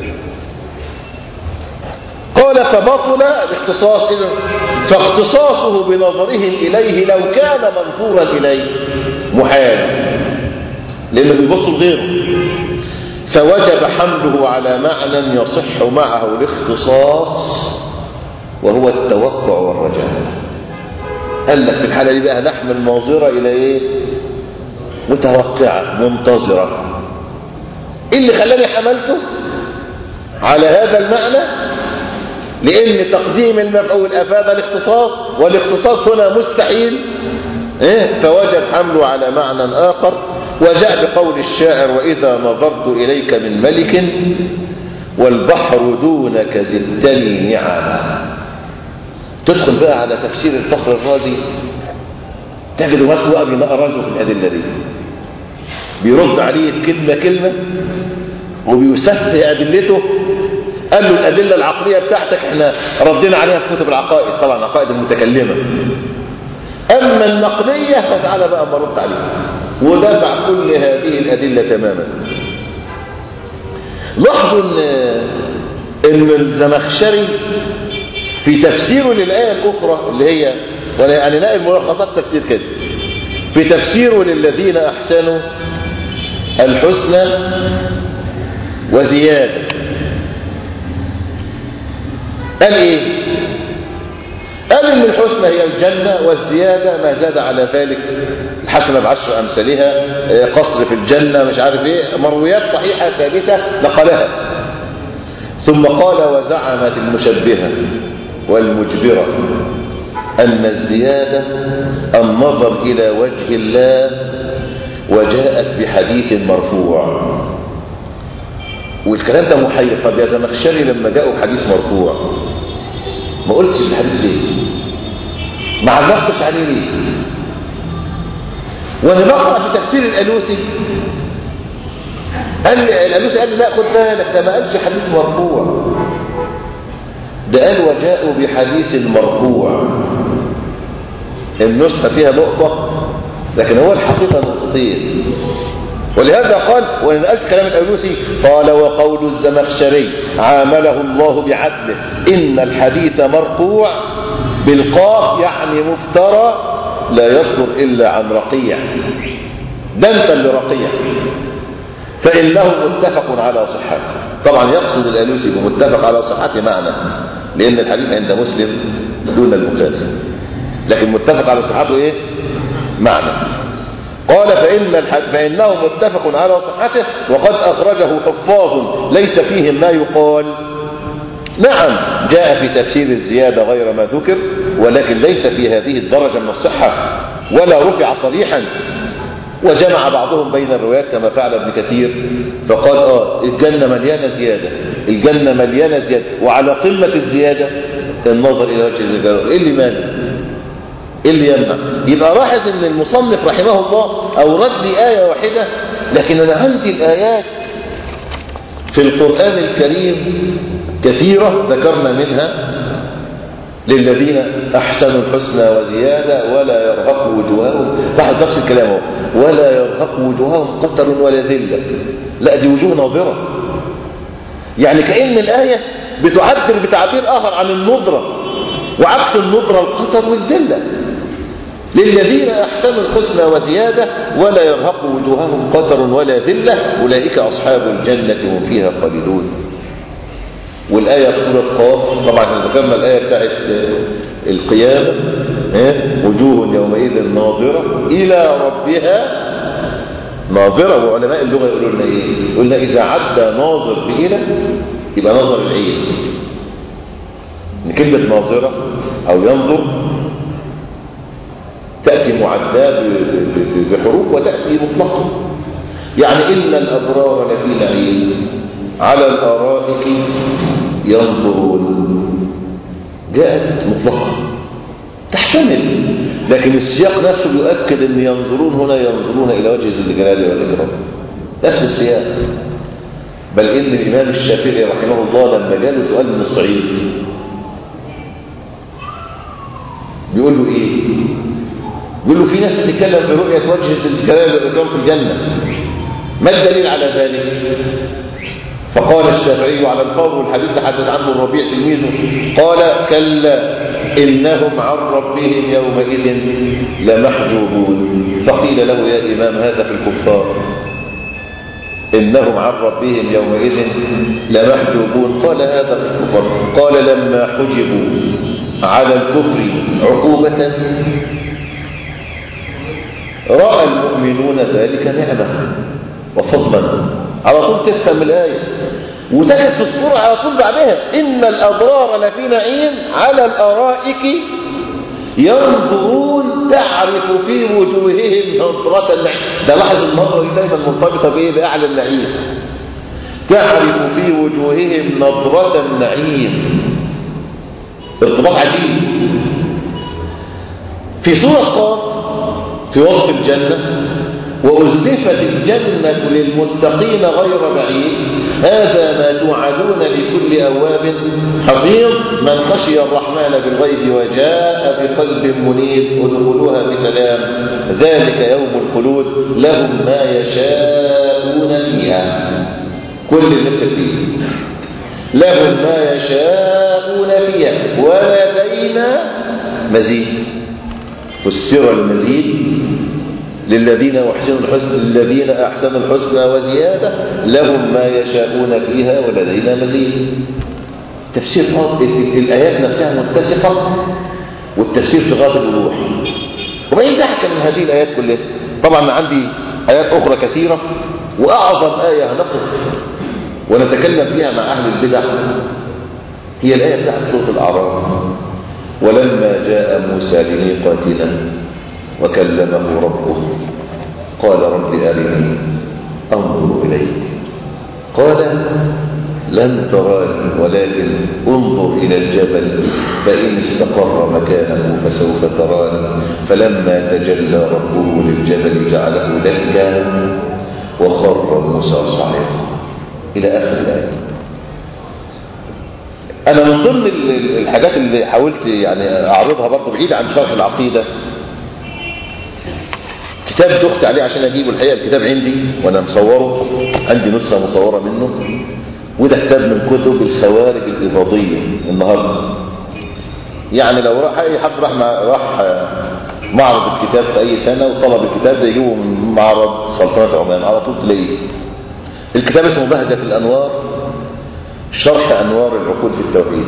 قال: فبطل الاختصاص، فاختصاصه بنظرهم إليه لو كان منظورا إليه محال، لأنه بيبص لغيره، فوجب حمله على معنى يصح معه الاختصاص وهو التوقع والرجاء. قال لك في الحالة دي بقى نحمل الناظرة إلى إيه؟ متوقعة منتظرة. إيه اللي خلاني حملته على هذا المعنى؟ لأن تقديم المفعول أفاد الاختصاص، والاختصاص هنا مستحيل، إيه؟ فوجب حمله على معنى آخر. وجاء بقول الشاعر: وإذا نظرت إليك من ملك والبحر دونك زدتني نعما. تدخل بقى على تفسير الفخر الرازي تجد مسلو أبي نقرزه في الأدلة دي، بيرد عليه كلمة كلمة وبيسفه أدلته. قال له: الأدلة العقلية بتاعتك احنا ردينا عليها في كتب العقائد، طبعا عقائد المتكلمة. أما النقلية فتعالى بقى ما رد عليها، ودفع كل هذه الأدلة تماما. لاحظوا ان ان الزمخشري في تفسيره للآية الأخرى اللي هي، وانا يعني نقل ملخصات تفسير كده، في تفسيره للذين أحسنوا الحسنى وزيادة. قال ايه؟ قال ان الحسنى هي الجنة، والزيادة ما زاد على ذلك، الحسنة بعشر امثالها، قصر في الجنة، مش عارف ايه، مرويات صحيحة ثابتة نقلها. ثم قال وزعمت المشبهة والمجبرة أن الزيادة النظر إلى وجه الله، وجاءت بحديث مرفوع. والكلام ده محير. طب يا زمخشري لما جاءوا بحديث مرفوع ما قلتش الحديث ليه؟ ما علقتش عليه ليه؟ وانا بقرأ في تفسير الألوسي قال الألوسي قال لي لا خد بالك، ده ما قالش حديث مرفوع، ده قال وجاءوا بحديث مرفوع. النسخة فيها نقطة لكن هو الحقيقة نقطتين. ولهذا قال، وإن قلت كلام الألوسي قال وقول الزمخشري عامله الله بعدله إن الحديث مرفوع بالقاف يعني مفترى لا يصدر إلا عن رقيع، دنتا لرقيع، فإنه متفق على صحته. طبعا يقصد الألوسي بمتفق على صحته معنى، لأن الحديث عند مسلم دون البخاري، لكن متفق على صحته إيه؟ معنى. قال فإن الحد فإنه متفق على صحته وقد أخرجه حفاظ ليس فيهم ما يقال. نعم جاء في تفسير الزيادة غير ما ذكر، ولكن ليس في هذه الدرجة من الصحة ولا رفع صريحا، وجمع بعضهم بين الروايات كما فعل ابن كثير فقال اه الجنة مليانة زيادة، الجنة مليانة زيادة، وعلى قمة الزيادة النظر إلى وجه الزجاج. إيه اللي مانع؟ إيه اللي يمنع؟ يبقى لاحظ ان المصنف رحمه الله أورد لي آية واحدة، لكن أنا عندي الآيات في القرآن الكريم كثيرة ذكرنا منها للذين أحسنوا الحسنى وزيادة ولا يرهق وجوههم، لاحظ نفس الكلام هو ولا يرهق وجوههم قتر ولا ذلة، لا دي وجوه ناظرة. يعني كأن الآية بتعبر بتعبير آخر عن النضرة، وعكس النضرة القتر والذلة. للذين أحسنوا الحسنى وزيادة ولا يرهق وجوههم قتر ولا ذلة أولئك أصحاب الجنة هم فيها خالدون. والآية في سورة قاف طبعا ذكرنا الآية بتاعت القيامة، وجوه يومئذ ناظرة إلى ربها ناظرة. وعلماء اللغة يقولوا لنا إيه؟ يقولنا إذا عدى ناظر بإلى يبقى نظر العين. كلمة ناظرة أو ينظر تأتي معداة بحروف وتأتي مطلقة. يعني إن الأبرار لفي نعيم على الأرائك ينظرون، جاءت مطلقة تحتمل، لكن السياق نفسه يؤكد أن ينظرون هنا ينظرون إلى وجه ذي الجلال والإكرام، نفس السياق. بل إن الإمام الشافعي رحمه الله لما جاله سؤال من الصعيد بيقول له إيه؟ بيقول له في ناس تتكلم في رؤية وجه ذي الجلال والإكرام في الجنة، ما الدليل على ذلك؟ فقال الشافعي على القول والحديث تحدث عنه الربيع تلميذه قال كلا إنهم عن ربهم يومئذ لمحجوبون. فقيل له يا إمام هذا في الكفار، إنهم عن ربهم يومئذ لمحجوبون. قال هذا في الكفار. قال لما حجبوا على الكفر عقوبة رأى المؤمنون ذلك نعمة وفضلا. على طول تفهم الآية وتجد في الصورة على طول بعدها إن الأبرار لفي نعيم على الأرائك ينظرون تعرف في وجوههم نظرة النعيم. ده لاحظ النظرة دي دايما مرتبطة بإيه؟ بأعلى النعيم. تعرف في وجوههم نظرة النعيم، ارتباط عجيب. في سورة قاف في وصف الجنة وأزلفت الجنة للمتقين غير بعيد هذا ما توعدون لكل أواب حفيظ من خشي الرحمن بالغيب وجاء بقلب منيب ادخلوها بسلام ذلك يوم الخلود لهم ما يشاءون فيها. كل النفس فيه لهم ما يشاءون فيها ولدينا مزيد. فسر المزيد للذين أحسنوا الحسنى للذين أحسنوا الحسنى وزيادة لهم ما يشاءون فيها ولدينا مزيد. تفسير الآيات نفسها متسقة والتفسير في غاية الوضوح. وبعدين ضحك من هذه الآيات كلها. طبعا عندي آيات أخرى كثيرة، وأعظم آية هنقف ونتكلم فيها مع أهل البدع هي الآية بتاعت سورة الأعراف: ولما جاء موسى لميقاتنا وكلمه ربه قال رب أرني أنظر إليك قال لن تراني ولكن انظر إلى الجبل فإن استقر مكانه فسوف تراني فلما تجلى ربه للجبل جعله دكا وخر موسى صعقا إلى آخر الآية. أنا من ضمن الحاجات اللي حاولت يعني أعرضها برضه بعيد عن شرح العقيدة كتاب دخت عليه عشان أجيبه. الحقيقة الكتاب عندي وأنا مصوره، عندي نسخة مصورة منه، وده كتاب من كتب الخوارج الإباضية النهاردة. يعني لو راح أي حد راح راح معرض الكتاب في أي سنة وطلب الكتاب ده يجيبه من معرض سلطنة عمان على طول تلاقيه. الكتاب اسمه بهجة الأنوار شرح أنوار العقول في التوحيد.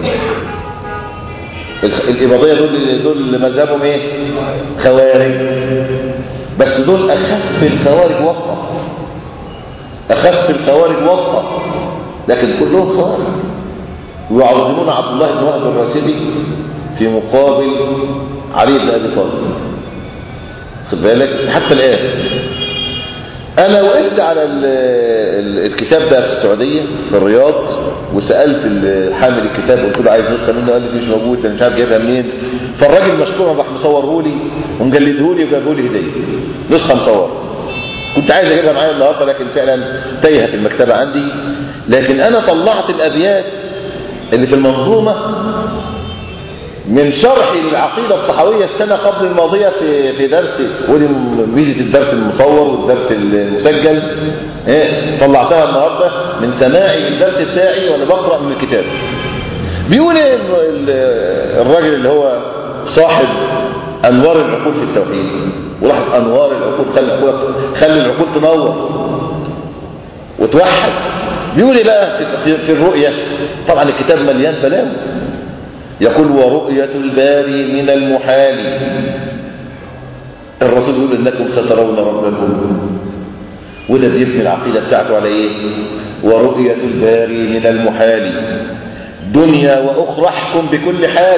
الإباضية دول دول مذهبهم إيه؟ خوارج، بس دول أخف الخوارج وطأ، أخف الخوارج وطأ، لكن كلهم خوارج. ويعظمون عبد الله بن وهب الراسبي في مقابل علي بن أبي طالب. خد بالك حتى الآن. أنا وقفت على الكتاب ده في السعودية في الرياض وسألت حامل الكتاب قلت له عايز نسخة منه، قال لي مش موجود، أنا مش عارف جايبها منين. فالراجل مشكورا راح مصوره لي ومجلده لي وجابه لي هدية نسخة مصورة. كنت عايز اجيبها معايا النهارده لكن فعلا تايهه في المكتبه عندي. لكن انا طلعت الابيات اللي في المنظومه من شرحي للعقيده الطحاويه السنه قبل الماضيه في في درسي، ودي ميزه الدرس المصور والدرس المسجل. ايه طلعتها النهارده من سماعي للدرس بتاعي وانا بقرا من الكتاب. بيقول ايه الراجل اللي هو صاحب انوار العقول في التوحيد، ولاحظ انوار العقول، خلي العقول خلي العقول تنور وتوحد. بيقول ايه بقى في, في الرؤيه؟ طبعا الكتاب مليان بلاوي. يقول ورؤيه الباري من المحال. الرسول يقول انكم سترون ربكم، وده بيبني العقيده بتاعته على ايه؟ ورؤيه الباري من المحال دنيا واخرى احكم بكل حال.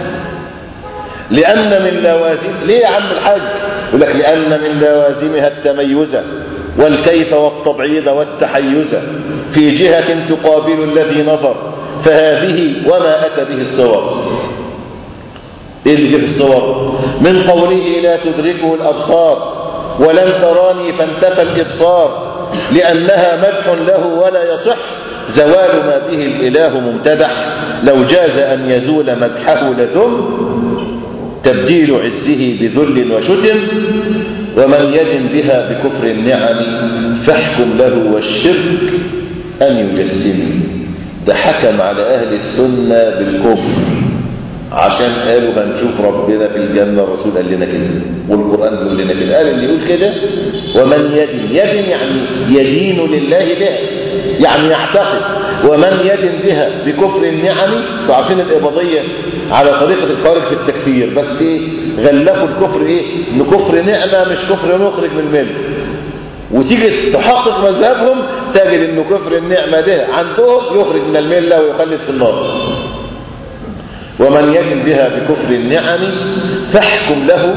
لأن من لوازم ليه يا عم الحاج؟ يقول لك لأن من لوازمها التميز والكيف والتبعيض والتحيز في جهة تقابل الذي نظر فهذه وما أتى به الصور. إيه اللي جه في الصور؟ من قوله لا تدركه الأبصار ولن تراني فانتفى الإبصار لأنها مدح له ولا يصح زوال ما به الإله ممتدح لو جاز أن يزول مدحه لذم تبديل عزه بذل وشتم ومن يدن بها بكفر النعم فاحكم له والشرك أن يجسم. ده حكم على أهل السنة بالكفر عشان قالوا هنشوف ربنا في الجنة. الرسول قال لنا كده والقرآن بيقول لنا كده. قال اللي يقول كده ومن يدن يدن يعني يدين لله بها، يعني يعتقد. ومن يدن بها بكفر النعم. فعارفين الإباضية على طريقة الخارج في التكفير، بس ايه غلفوا الكفر ايه؟ ان كفر نعمة مش كفر مخرج من المله. وتيجي تحقق مذهبهم تجد انه كفر النعمة ده عندهم يخرج من المله ويخلد في النار. ومن يدن بها بكفر النعم فاحكم له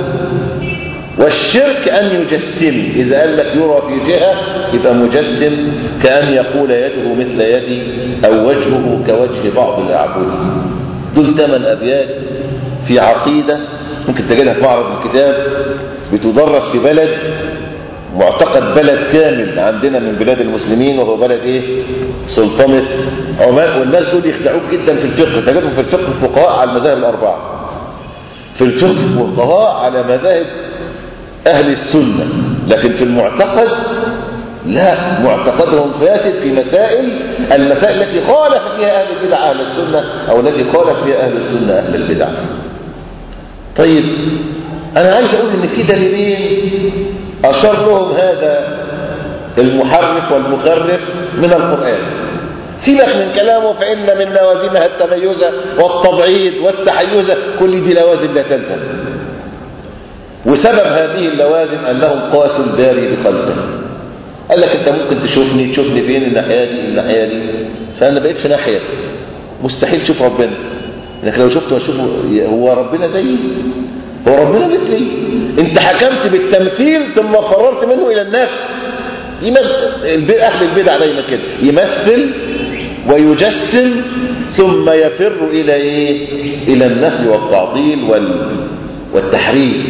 والشرك أن يجسم. إذا قال لك يرى في جهة يبقى مجسم، كأن يقول يده مثل يدي أو وجهه كوجه بعض الأعبد. دول ثمان أبيات في عقيدة ممكن تجدها في معرض الكتاب بتدرس في بلد معتقد بلد كامل عندنا من بلاد المسلمين، وهو بلد ايه؟ سلطنة عمان. والناس دول يخدعوك جدا في الفقه. تجدهم في الفقه الفقهاء على المذاهب الأربعة، في الفقه الفقهاء على مذاهب أهل السنة، لكن في المعتقد لا، معتقدهم فاسد في مسائل المسائل التي خالف فيها أهل البدع أهل السنة، أو التي خالف فيها أهل السنة أهل البدع. طيب أنا عايز أقول إن في دليلين أشار لهم هذا المحرف والمخرف من القرآن. سيبك من كلامه فإن من لوازمها التميز والتبعيض والتحيز، كل دي لوازم لا تلزم. وسبب هذه اللوازم أنهم قاسوا الباري بخلقه. قال لك أنت ممكن تشوفني تشوفني فين، الناحية دي الناحية دي، فأنا بقيت في ناحية مستحيل تشوف ربنا. لكن لو شفته هشوفه هو ربنا زيي، هو ربنا مثلي. أنت حكمت بالتمثيل ثم فررت منه إلى النفس. يمثل أهل البدع دايما كده، يمثل ويجسم ثم يفر إلى إيه؟ إلى النفي والتعطيل وال... والتحريف.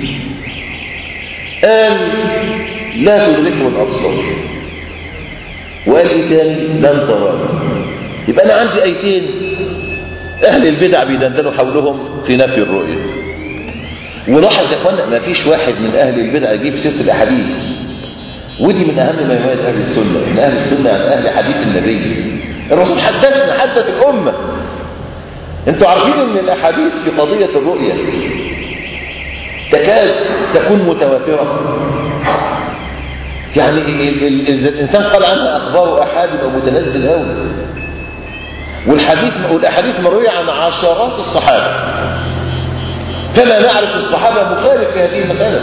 قال لا تدركه الأبصار، وقال إيه تاني؟ لن تراه. يبقى أنا عندي آيتين أهل البدع بيدندنوا حولهم في نفي الرؤية. ولاحظ يا اخوانا ما فيش واحد من أهل البدع يجيب سيرة الأحاديث، ودي من أهم ما يميز أهل السنة. إن أهل السنة يعني أهل حديث النبي. الرسول حدثنا، حدث الأمة. أنتوا عارفين أن الأحاديث في قضية الرؤية تكاد تكون متواترة. يعني إذا الإنسان قال عنها أخبار أحاد أو متنزل أوي. والحديث والأحاديث مروية عن عشرات الصحابة، فلا نعرف الصحابة مخالف في هذه المسألة.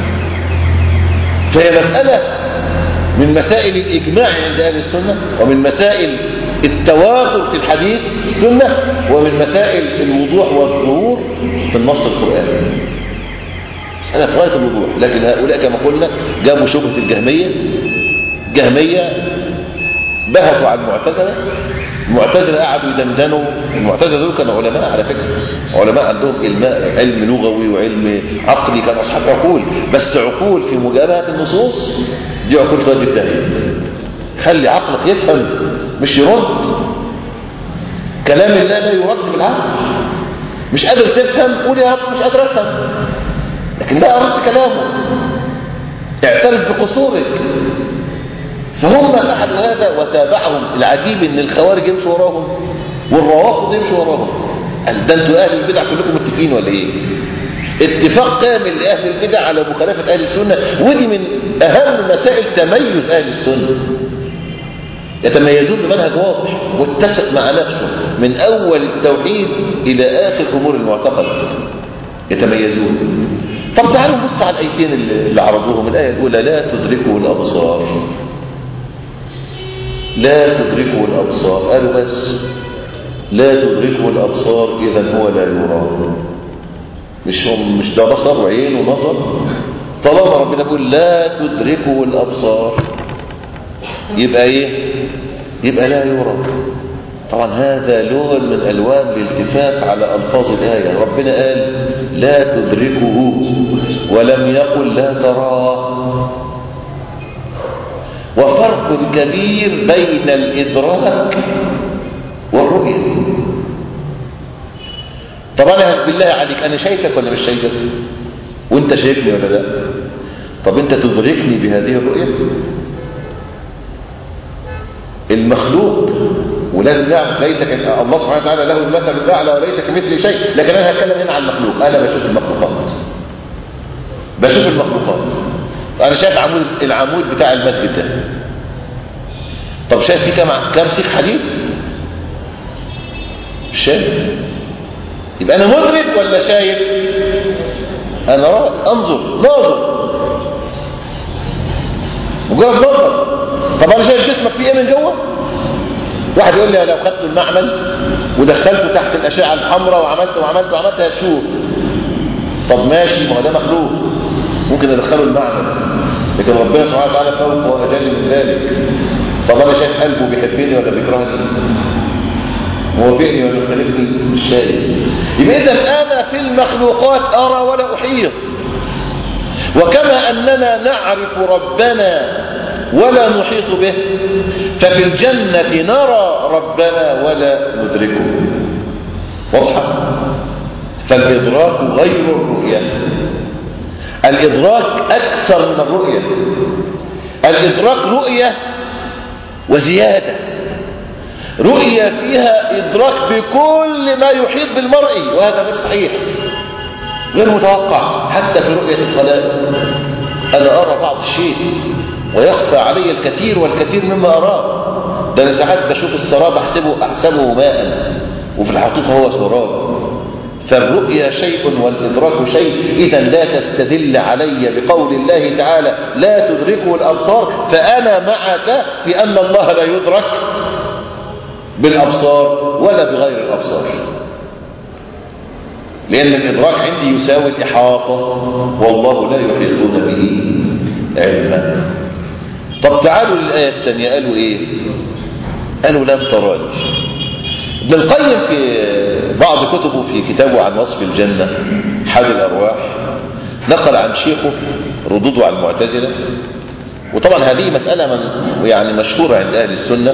فهي مسألة من مسائل الإجماع عند أهل السنة، ومن مسائل التواتر في الحديث السنة، ومن مسائل الوضوح والظهور في النص القرآني. مسألة في غاية الوضوح. لكن هؤلاء كما قلنا جابوا شبهة الجهمية. جهمية بهتوا على المعتزلة. المعتزلة قعدوا يدندنوا. المعتزلة دول كانوا علماء على فكرة، علماء عندهم علم لغوي وعلم عقلي، كانوا أصحاب عقول، بس عقول في مجابهة النصوص دي عقول تودي التانية. خلي عقلك يفهم مش يرد. كلام الله لا يرد بالعقل. مش قادر تفهم قول يا رب مش قادر افهم، لكن لا أردت كلامه، اعترف بقصورك. فهم فعلوا هذا وتابعهم. العجيب ان الخوارج يمشوا وراهم والروافض يمشوا وراهم. ده انتوا اهل البدع كلكم متفقين ولا ايه؟ اتفاق كامل لاهل البدع على مخالفه اهل السنه. ودي من اهم مسائل تميز اهل السنه. يتميزون بمنهج واضح واتسق مع نفسه من اول التوحيد الى اخر امور المعتقد، يتميزون. طب تعالوا نبص على الايتين اللي عرضوهم. الايه الاولى لا تدركه الابصار. لا تدركه الأبصار. قالوا بس لا تدركه الأبصار إذن هو لا يرى. مش هم مش ده بصر وعين ونظر. طالما ربنا يقول لا تدركه الأبصار يبقى ايه؟ يبقى لا يرى. طبعا هذا لون من ألوان الالتفات على ألفاظ الآية. ربنا قال لا تدركه ولم يقل لا تراه. وفرق كبير بين الإدراك والرؤية. طب أنا بالله عليك أنا شايفك ولا مش شايفك؟ وانت شايفني ولا لا؟ طب انت تدركني بهذه الرؤية؟ المخلوق ولازم نعرف ليس الله سبحانه وتعالى له المثل الأعلى وليس كمثله شيء. لكن أنا هتكلم هنا عن المخلوق. أنا بشوف المخلوقات بشوف المخلوقات أنا شايف عمود العمود بتاع المسجد ده. طب شايف فيه كم كم سيخ حديد؟ مش شايف. يبقى أنا مدرك ولا شايف؟ أنا رأي أنظر ناظر مجرد نظر. طب أنا شايف جسمك فيه إيه من جوه؟ واحد يقول لي لو خدت المعمل ودخلته تحت الأشعة الحمراء وعملت وعملت وعملت هتشوف. طب ماشي، ما هو ده مخلوق ممكن ادخله المعمل، لكن ربنا سبحانه وتعالى فوق واجل من ذلك. طب انا شايف قلبه بيحبني ولا بيكرهني؟ موافقني ولا يخالفني؟ مش شايف. يبقى اذا انا في المخلوقات ارى ولا احيط. وكما اننا نعرف ربنا ولا نحيط به، ففي الجنة نرى ربنا ولا ندركه. واضحة؟ فالإدراك غير الرؤية. الإدراك أكثر من الرؤية. الإدراك رؤية وزيادة، رؤية فيها إدراك بكل ما يحيط بالمرء، وهذا غير صحيح غير متوقع حتى في رؤية الخلائق. أنا أرى بعض الشيء ويخفى علي الكثير والكثير مما أراه. ده أنا ساعات بشوف السراب أحسبه, أحسبه ماء وفي الحقيقة هو سراب. فالرؤيا شيء والإدراك شيء. إذا لا تستدل علي بقول الله تعالى لا تدركه الأبصار، فأنا معك في أن الله لا يدرك بالأبصار ولا بغير الأبصار، لأن الإدراك عندي يساوي الإحاطة، والله لا يحيطون به علما. طب تعالوا للآية الثانية، قالوا إيه؟ قالوا لم تراني. ابن القيم في بعض كتبه في كتابه عن وصف الجنة حاد الأرواح نقل عن شيخه ردوده على المعتزلة، وطبعا هذه مسألة من يعني مشهورة عند أهل السنة.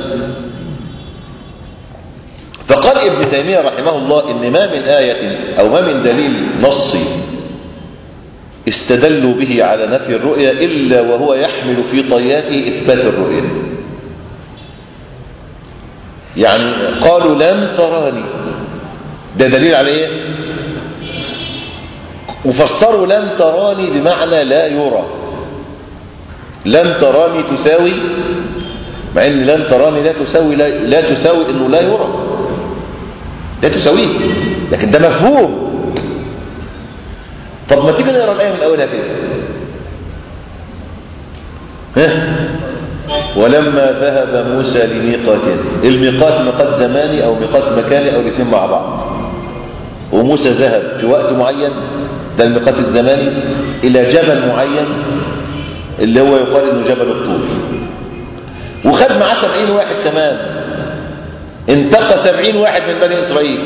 فقال ابن تيمية رحمه الله إن ما من آية أو ما من دليل نصي استدلوا به على نفي الرؤيا إلا وهو يحمل في طياته إثبات الرؤيا. يعني قالوا لن تراني، ده دليل على ايه؟ وفسروا لن تراني بمعنى لا يرى. لن تراني تساوي، مع ان لن تراني لا تساوي لا, لا تساوي انه لا يرى، لا تساويه، لكن ده مفهوم. طب ما تيجي نقرا الايه من اولها كده. ها؟ ولما ذهب موسى لميقاتنا، الميقات ميقات زماني او ميقات مكاني او الاثنين مع بعض. وموسى ذهب في وقت معين، ده الميقات الزماني، الى جبل معين اللي هو يقال انه جبل الطور، وخد معاه سبعين واحد كمان، انتقى سبعين واحد من بني اسرائيل.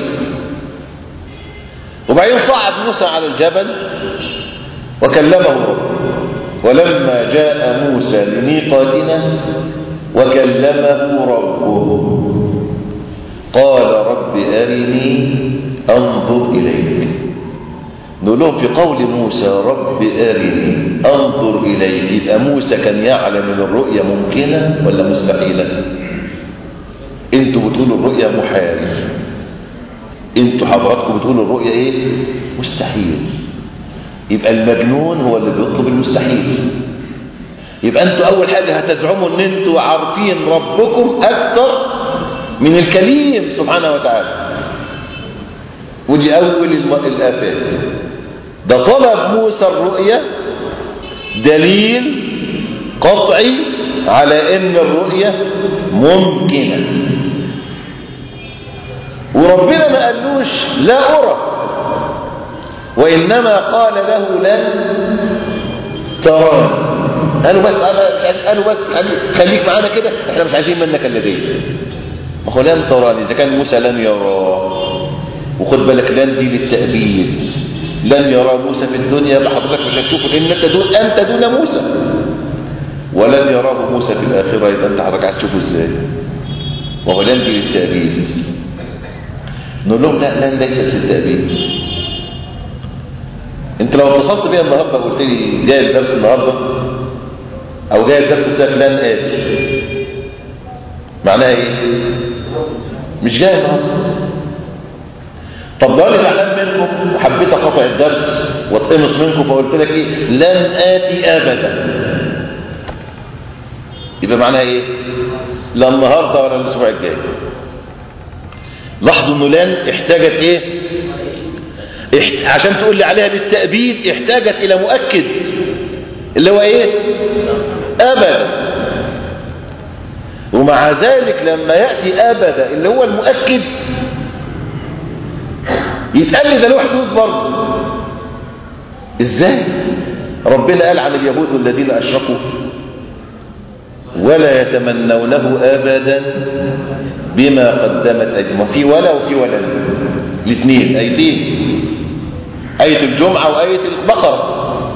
وبعدين صعد موسى على الجبل وكلمه ربه. ولما جاء موسى لميقاتنا وكلمه ربه قال رب أرني أنظر إليك. نقول لهم في قول موسى رب أرني أنظر إليك، يبقى موسى كان يعلم ان الرؤيا ممكنة ولا مستحيلة؟ انتوا بتقولوا الرؤيا محال، انتوا حضراتكم بتقولوا الرؤيا ايه؟ مستحيل. يبقى المجنون هو اللي بيطلب المستحيل. يبقى انتوا اول حاجة هتزعموا ان انتوا عارفين ربكم اكتر من الكليم سبحانه وتعالى، ودي اول الافات. ده طلب موسى الرؤيا دليل قطعي على ان الرؤيا ممكنة، وربنا ما قالوش لا أرى، وإنما قال له لن تراني. قالوا بس قالوا بس خليك معانا كده، احنا مش عايزين منك الا دي. ما هو لن تراني اذا كان موسى لن يراه، وخد بالك لن دي للتأبيد. لن يرى موسى في الدنيا، يبقى حضرتك مش هتشوفه لان انت دون انت دون موسى، ولن يراه موسى في الاخره، يبقى انت حضرتك عايز تشوفه ازاي؟ وهو لن دي للتأبيد. نقول لهم لا، لن ليست للتأبيد. انت لو اتصلت بيا النهارده وقلت لي جاي الدرس النهارده او جاي الدرس بتاعك لن اتي، معناها ايه؟ مش جاي النهارده. طب لو انا زعلان منكم وحبيت اقطع الدرس واتقمص منكم فقلت لك ايه؟ لن اتي ابدا، يبقى معناها ايه؟ لا النهارده ولا الاسبوع الجاي. لاحظوا انه لن احتاجت ايه؟ عشان تقول لي عليها للتأبيد احتاجت الى مؤكد اللي هو ايه؟ ابدا. ومع ذلك لما يأتي ابدا اللي هو المؤكد يتقال لي ده له حدود برضه. ازاي؟ ربنا قال عن اليهود الذين اشركوا ولا يتمنونه ابدا بما قدمت ايديهم. وفي ولا وفي ولن، الاثنين ايتين، آية الجمعة وآية البقرة.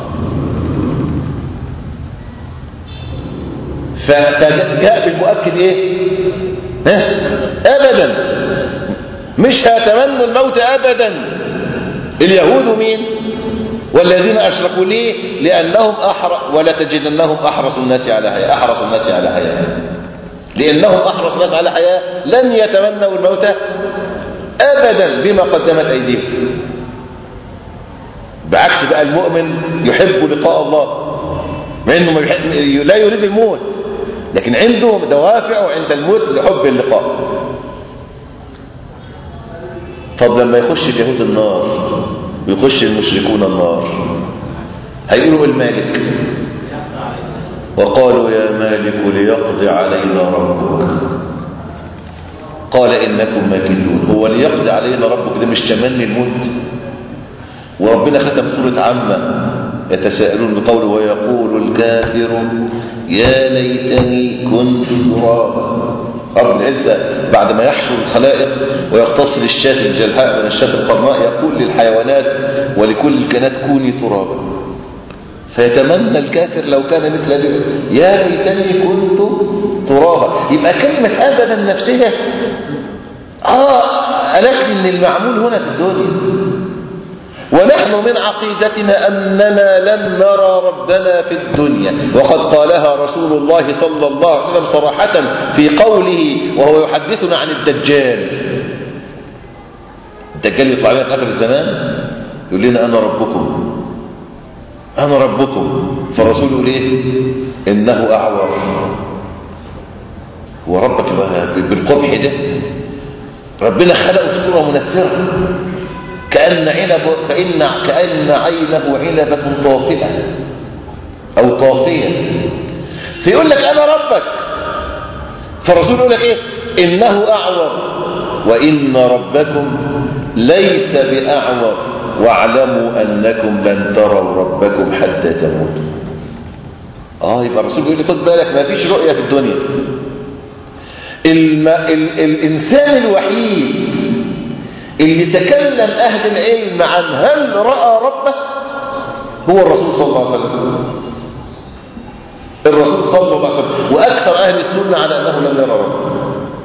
فجاء بالمؤكد ايه؟ ها؟ ابدا، مش هيتمنوا الموت ابدا. اليهود مين؟ والذين اشركوا ليه؟ لانهم احرص، ولا تجدنهم احرص الناس على حياة، احرص الناس على حياة، لانهم احرص الناس على حياة لن يتمنوا الموت ابدا بما قدمت ايديهم. بعكس بقى المؤمن يحب لقاء الله، مع انه لا يريد الموت، لكن عنده دوافع عند الموت لحب اللقاء. طب لما يخش اليهود النار ويخش المشركون النار هيقولوا المالك، وقالوا يا مالك ليقضي علينا ربك، قال إنكم ماكثون. هو ليقضي علينا ربك ده مش تمني الموت؟ وربنا ختم سورة عامة يتساءلون بقوله ويقول الكافر يا ليتني كنت ترابا. رب العزة بعد ما يحشر الخلائق ويغتصل الشاة الجلحاء من الشاة القرناء يقول للحيوانات ولكل الكائنات كوني ترابا، فيتمنى الكافر لو كان مثل ذلك يا ليتني كنت ترابا. يبقى كلمة أبدا نفسها آه قالت لي إن المعمول هنا في الدنيا. ونحن من عقيدتنا أننا لن نرى ربنا في الدنيا، وقد قالها رسول الله صلى الله عليه وسلم صراحة في قوله وهو يحدثنا عن الدجال. الدجال يطلع لنا في آخر الزمان يقول لنا أنا ربكم أنا ربكم، فالرسول يقول إيه؟ إنه أعور. هو ربك بالقبح ده؟ ربنا خلقه في صورة منفرة كأن عنب كأن كأن عينه عنبة طافئة أو طافية، فيقول لك أنا ربك، فالرسول يقول لك إيه؟ إنه أعور وإن ربكم ليس بأعور واعلموا أنكم لن تروا ربكم حتى تموتوا. آه يبقى الرسول يقول لي خد بالك ما فيش رؤية في الدنيا. الم... ال... الإنسان الوحيد اللي تكلم أهل العلم عن هل رأى ربه هو الرسول صلى الله عليه وسلم. الرسول صلى الله عليه وسلم وأكثر أهل السنة على أنه لم يرى ربه.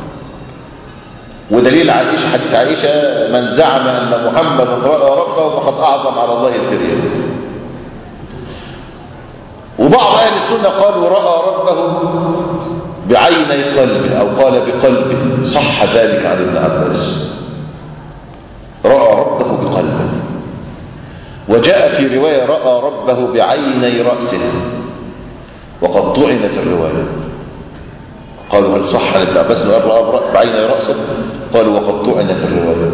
ودليل عائشة حديث عائشة من زعم أن محمد رأى ربه فقد أعظم على الله الكريم. وبعض أهل السنة قالوا رأى ربه بعيني قلبه أو قال بقلبه، صح ذلك عن ابن عباس، رأى ربه بقلبه. وجاء في رواية رأى ربه بعيني رأسه وقد طعن في الرواية. قالوا هل صح عن ابن عباس أنه رأى بعيني رأسه؟ قالوا وقد طعن في الرواية.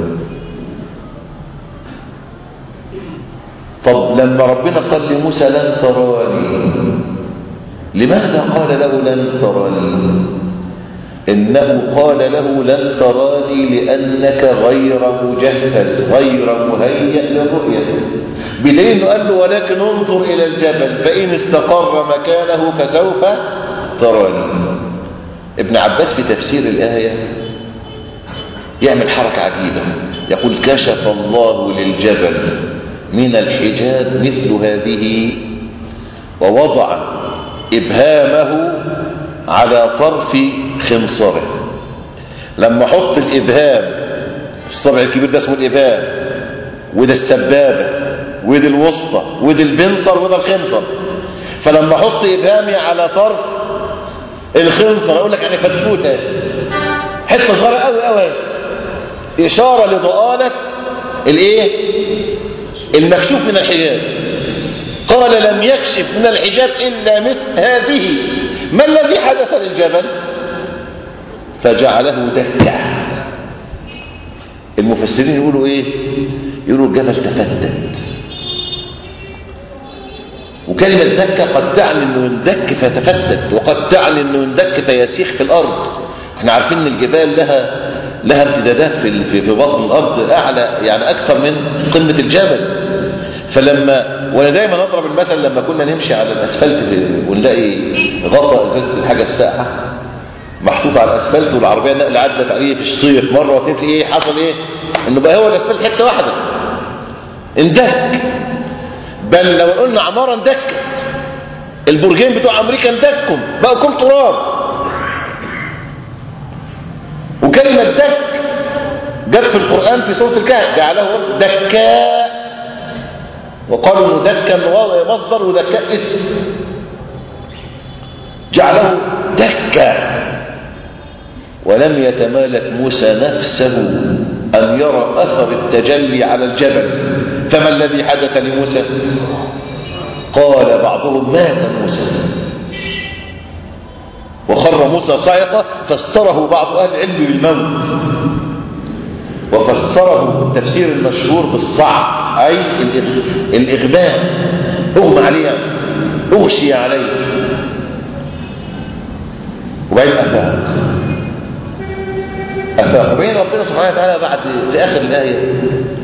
طب لما ربنا قال لموسى لن تراني، لماذا قال له لن تراني؟ إنه قال له لن تراني لأنك غير مجهز غير مهيئ للرؤية، بدليل أنه قال له ولكن انظر إلى الجبل فإن استقر مكانه فسوف تراني. ابن عباس في تفسير الآية يعمل حركة عجيبة، يقول كشف الله للجبل من الحجاب مثل هذه ووضع إبهامه على طرف خنصره. لما حط الإبهام، الصبع الكبير ده اسمه الإبهام، وده السبابة وده الوسطى وده البنصر وده الخنصر، فلما حط إبهامي على طرف الخنصر أقول لك يعني فتفوتة حتة صغيرة قوي قوي، إشارة لضآلة الإيه؟ المكشوف من الحجاب. قال لم يكشف من الحجاب إلا مثل هذه. ما الذي حدث للجبل؟ فجعله دكا. المفسرين يقولوا إيه؟ يقولوا الجبل تفتت. وكلمة دكة قد تعني أنه يندك فتفتت، وقد تعني أنه يندك فيسيخ في الأرض. احنا عارفين أن الجبال لها لها امتدادات في في بطن الأرض أعلى يعني أكثر من قمة الجبل. فلما وانا دايما نضرب المثل لما كنا نمشي على الاسفلت ونلاقي غطاء ازازه الحاجه الساقعه محطوط على الاسفلت والعربيه نقل عدت عليه في الصيف مره واثنين، في ايه حصل؟ ايه انه بقى هو الاسفلت حته واحده اندك. بل لو قلنا عماره اندكت، البرجين بتوع امريكا اندكوا بقوا كل تراب. وكلمه دك جت في القران في سوره الكهف جعله دكاء، وقالوا انه دكا مصدر ودكاء اسم، جعله دكا. ولم يتمالك موسى نفسه أن يرى أثر التجلي على الجبل. فما الذي حدث لموسى؟ قال بعضهم مات موسى وخر موسى صاعقة، فسره بعض أهل العلم بالموت، وفسره التفسير المشهور بالصعق، أي الإغماء، أغمى عليه، أغشي عليه، وبعدين أفاق أفاق وبعدين ربنا سبحانه وتعالى بعد في آخر الآية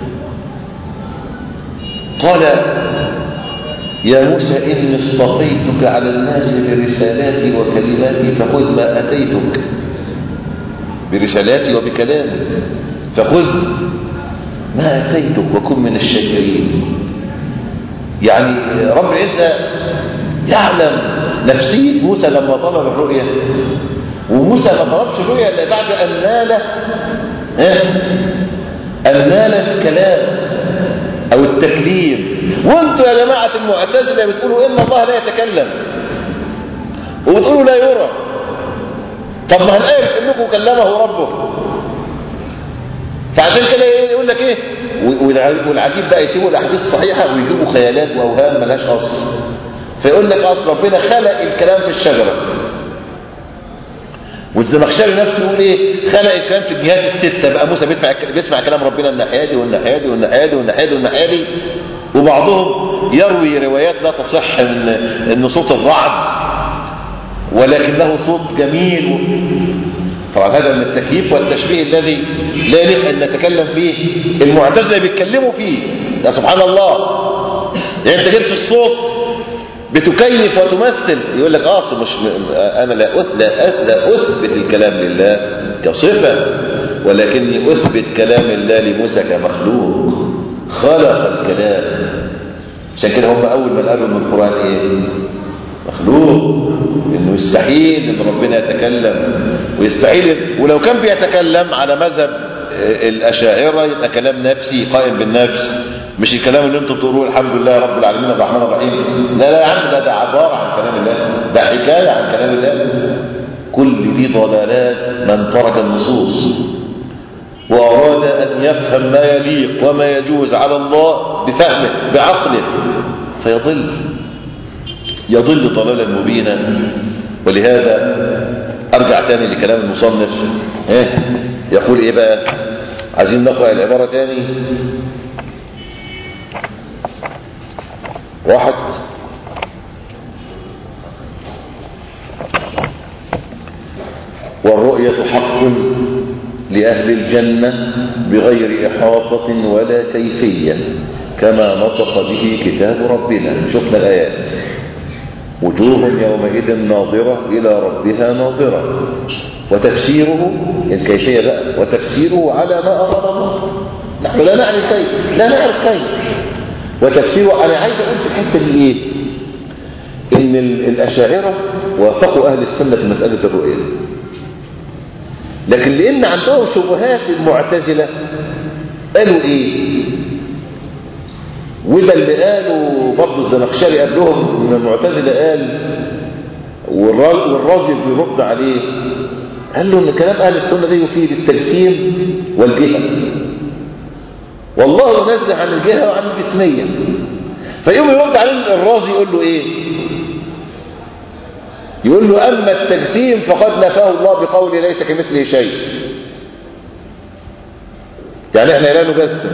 قال يا موسى إني اصطفيتك على الناس برسالاتي وكلماتي فخذ ما أتيتك، برسالاتي وبكلامي، فخذ ما أتيتك وكن من الشاكرين. يعني رب العزة يعلم نفسية موسى لما طلب الرؤية، وموسى ما طلبش الرؤية إلا بعد أن نال أن نال الكلام أو التكليم. وانتوا يا جماعة المعتزلة بتقولوا إن الله لا يتكلم وبتقولوا لا يرى. طب ما هنقول إنكم كلمه ربه، فعشان كده يقول لك إيه، والعجيب بقى يسيبوا الأحاديث الصحيحة ويجيبوا خيالات وأوهام ملهاش أصل، فيقول لك أصل ربنا خلق الكلام في الشجرة، والزمخشري نفسه يقول ايه، خلق الكلام في الجهات الستة. بقى موسى بيسمع بيسمع كلام ربنا الناحية دي والناحية دي والناحية دي والناحية دي والناحية دي، وبعضهم يروي روايات لا تصح ان ان صوت الرعد ولكن له صوت جميل. طبعا هذا من التكييف والتشبيه الذي لا يليق ان نتكلم فيه. المعتزلة بيتكلموا فيه، يا سبحان الله، يعني انت جبت الصوت بتكيف وتمثل، يقول لك اه مش انا لا لا لا اثبت الكلام لله كصفه، ولكني اثبت كلام الله لموسى كمخلوق خلق الكلام. عشان كده هم اول ما قالوا ان القران ايه، مخلوق، انه يستحيل ان ربنا يتكلم، ويستحيل ولو كان بيتكلم على مذهب الاشاعره يبقى كلام نفسي قائم بالنفس، مش الكلام اللي انتم تقولوه الحمد لله رب العالمين الرحمن الرحيم. لا لا يا عم، ده ده عباره عن كلام الله، ده حكايه عن كلام الله. كل دي ضلالات من ترك النصوص واراد ان يفهم ما يليق وما يجوز على الله بفهمه بعقله فيضل يضل ضلالا مبينا. ولهذا ارجع تاني لكلام المصنف، ايه يقول ايه بقى، عايزين نقرأ العبارة تاني. واحد والرؤية حق لأهل الجنة بغير إحاطة ولا كيفية كما نطق به كتاب ربنا. شفنا الآيات، وجوه يومئذ ناظرة إلى ربها ناظرة، وتفسيره الكيفية بقى، وتفسيره على ما أراد الله. نحن لا نعرف كيف، لا نعرف كيف، وتفسيره. أنا عايز أقول في الحتة دي إيه، إن الأشاعرة وافقوا أهل السنة في مسألة الرؤية، لكن لأن عندهم شبهات المعتزلة قالوا إيه، وده اللي قالوا برضه الزمخشري قبلهم من المعتزلة قال، والرازي بيرد عليه، قال له ان كلام اهل السنه ده يفيد التجسيم والجهه، والله ينزه عن الجهه وعن الجسميه. فيقوم يرد عليه الرازي يقول له ايه، يقول له اما التجسيم فقد نفاه الله بقوله ليس كمثله شيء. يعني احنا لا نجسم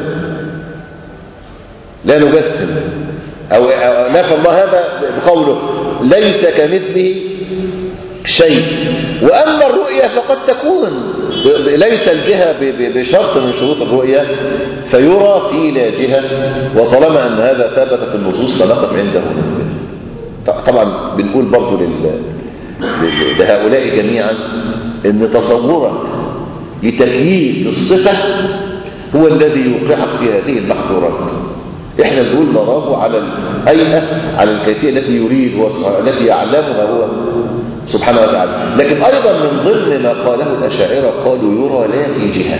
لا نجسم او نفى الله هذا بقوله ليس كمثله شيء. وأما الرؤية فقد تكون ليس الجهة بشرط من شروط الرؤية فيرى في لا جهة، وطالما أن هذا ثبت في النصوص فنقف عنده نثبت. طبعا بنقول برضو لهؤلاء جميعا أن تصورك لتكييف الصفة هو الذي يوقعك في هذه المحظورات. احنا نقول نراه على الهيئة، على الكيفية التي يريد التي يعلمها هو سبحانه وتعالى. لكن ايضا من ضمن ما قاله الاشاعرة قالوا يرى لا في جهة،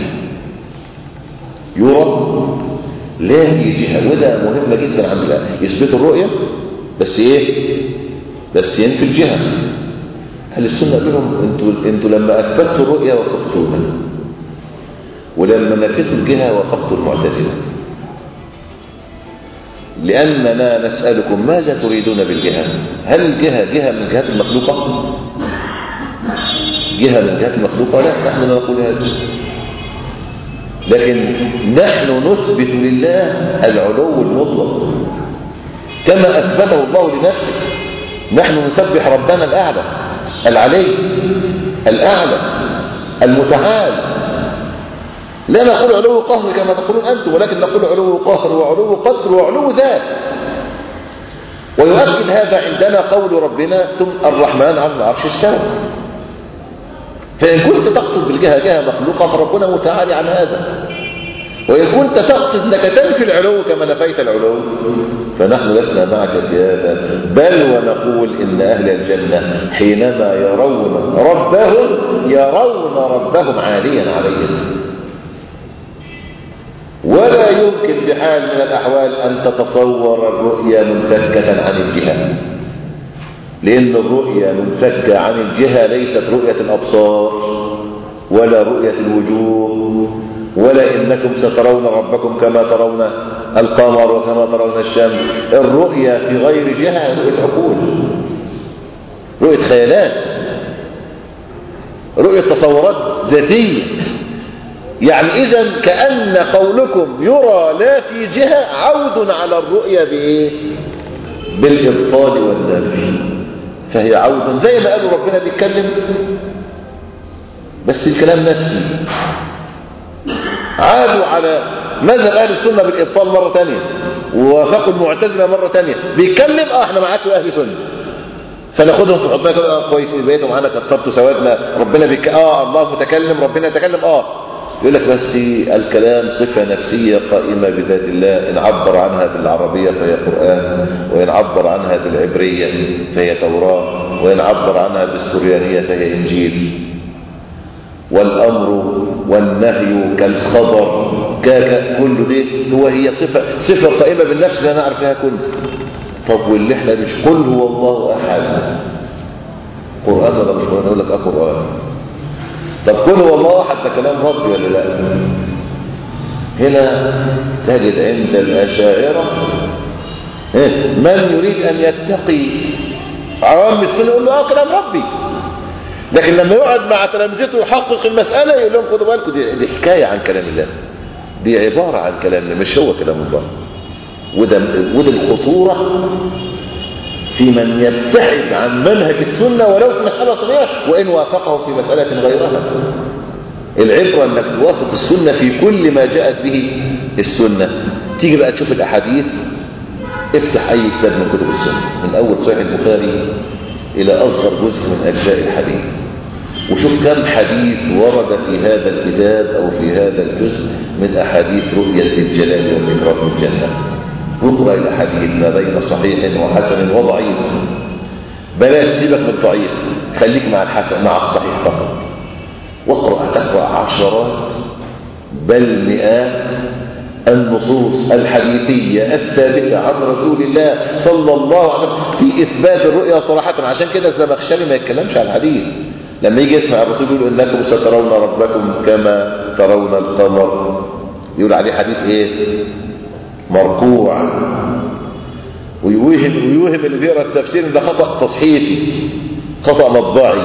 يرى لا في جهة، وده مهم جدا عند يثبت الرؤية، بس ايه، بس ينفي الجهة. اهل السنة قال لهم انتوا انتوا لما اثبتوا الرؤية وافقتونا، ولما نفيتوا الجهة وافقتوا المعتزلة. لأننا نسألكم ماذا تريدون بالجهة؟ هل الجهة جهة من جهات المخلوقة؟ جهة من جهات المخلوقة؟ لا، نحن نقول هذا، لكن نحن نثبت لله العلو المطلق كما أثبته الله لنفسه. نحن نسبح ربنا الأعلى العلي الأعلى المتعال، لا نقول علو قهر كما تقولون أنتم، ولكن نقول علو قهر وعلو قدر وعلو ذات. ويؤكد هذا عندنا قول ربنا ثم الرحمن على العرش استوى. فإن كنت تقصد بالجهة جهة مخلوقة فربنا متعالي عن هذا، وإن كنت تقصد أنك تنفي العلو كما نفيت العلو فنحن لسنا معك في هذا، بل ونقول إن أهل الجنة حينما يرون ربهم يرون ربهم عاليا عليهم، ولا يمكن بحال من الأحوال أن تتصور الرؤية منفكة عن الجهة، لأن الرؤية منفكة عن الجهة ليست رؤية الأبصار ولا رؤية الوجوه، ولا إنكم سترون ربكم كما ترون القمر وكما ترون الشمس. الرؤية في غير جهة رؤية عقول، رؤية خيالات، رؤية تصورات ذاتية. يعني إذن كأن قولكم يرى لا في جهة عود على الرؤية بإيه؟ بالإبطال والنفي، فهي عود زي ما قالوا ربنا بيتكلم بس الكلام نفسي. عادوا على مذهب أهل السنة بالإبطال مرة تانية، ووافقوا المعتزلة مرة تانية. بيتكلم اه احنا معاك أهل السنة، فناخدهم في حضننا كده اه كويس بقيتوا معانا كترتوا سوادنا. ربنا بيك اه الله متكلم ربنا يتكلم اه يقول لك بس الكلام صفة نفسية قائمة بذات الله، إن عبر عنها بالعربية فهي قرآن، وإن عبر عنها بالعبرية فهي توراة، وإن عبر عنها بالسريانية فهي إنجيل. والأمر والنهي كالخبر كل دي هو هي صفة صفة قائمة بالنفس لا نعرف فيها كل. طب واللي احنا مش قل هو الله أحد قرآن ولا مش قرآن؟ يقول لك اه قرآن. طب قل هو الله أحد ده كلام ربي ولا لا؟ هنا تجد عند الأشاعرة من يريد أن يتقي عوام السنة يقول له اه كلام ربي، لكن لما يقعد مع تلامذته يحقق المسألة يقول لهم خدوا بالكم دي, دي حكاية عن كلام الله، دي عبارة عن كلام الله مش هو كلام الله. وده, وده الخطورة في من يبتعد عن منهج السنة ولو في مسألة صغيرة وإن وافقه في مسألة غيرها. العبرة أنك توافق السنة في كل ما جاءت به السنة. تيجي بقى تشوف الأحاديث، افتح أي كتاب من كتب السنة من أول صحيح البخاري إلى أصغر جزء من أجزاء الحديث، وشوف كم حديث ورد في هذا الكتاب أو في هذا الجزء من أحاديث رؤية الجلال والإكرام في الجنة. واقرأ الأحاديث ما بين صحيح وحسن وضعيف، بلاش سيبك من الضعيف، خليك مع الحسن مع الصحيح فقط. واقرأ تقرأ عشرات بل مئات النصوص الحديثية الثابتة عن رسول الله صلى الله عليه وسلم في إثبات الرؤيا صراحة. عشان كده الزمخشري ما يتكلمش عن الحديث، لما يجي يسمع الرسول يقول إنكم سترون ربكم كما ترون القمر، يقول عليه حديث إيه؟ مرفوع. ويوهم ويوهم اللي بيقرأ التفسير ده خطأ تصحيفي خطأ مطبعي.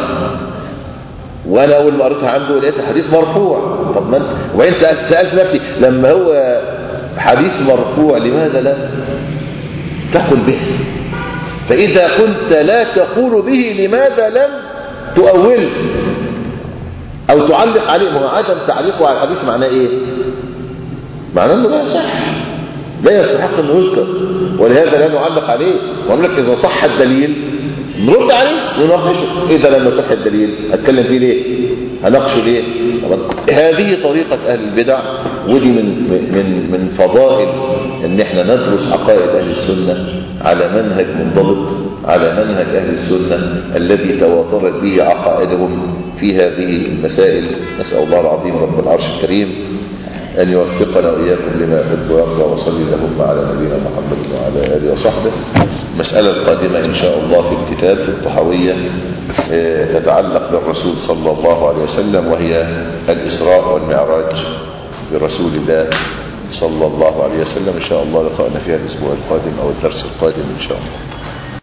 وانا اول ما قريتها عنده لقيت حديث مرفوع. طب ما وبعدين سألت, سألت نفسي لما هو حديث مرفوع لماذا لا تقول به؟ فإذا كنت لا تقول به لماذا لم تؤول او تعلق عليه؟ ما هو عدم تعليقه على الحديث معناه ايه؟ معناه انه لا يصح، لا يستحق انه يذكر، ولهذا لا نعلق عليه. ونقول لك اذا صح الدليل نرد عليه ونناقشه، اذا لم يصح الدليل اتكلم فيه ليه؟ هناقشه ليه؟ طبعا هذه طريقه اهل البدع، ودي من من من فضائل ان احنا ندرس عقائد اهل السنه على منهج منضبط، على منهج اهل السنه الذي تواترت به عقائدهم في هذه المسائل. نسال الله العظيم رب العرش الكريم أن يوفقنا وإياكم لما يحب ويرضى، وصلي اللهم على نبينا محمد وعلى آله وصحبه. المسألة القادمة إن شاء الله في الكتاب في الطحاوية تتعلق بالرسول صلى الله عليه وسلم، وهي الإسراء والمعراج برسول الله صلى الله عليه وسلم. إن شاء الله لقاءنا فيها الأسبوع القادم أو الدرس القادم إن شاء الله.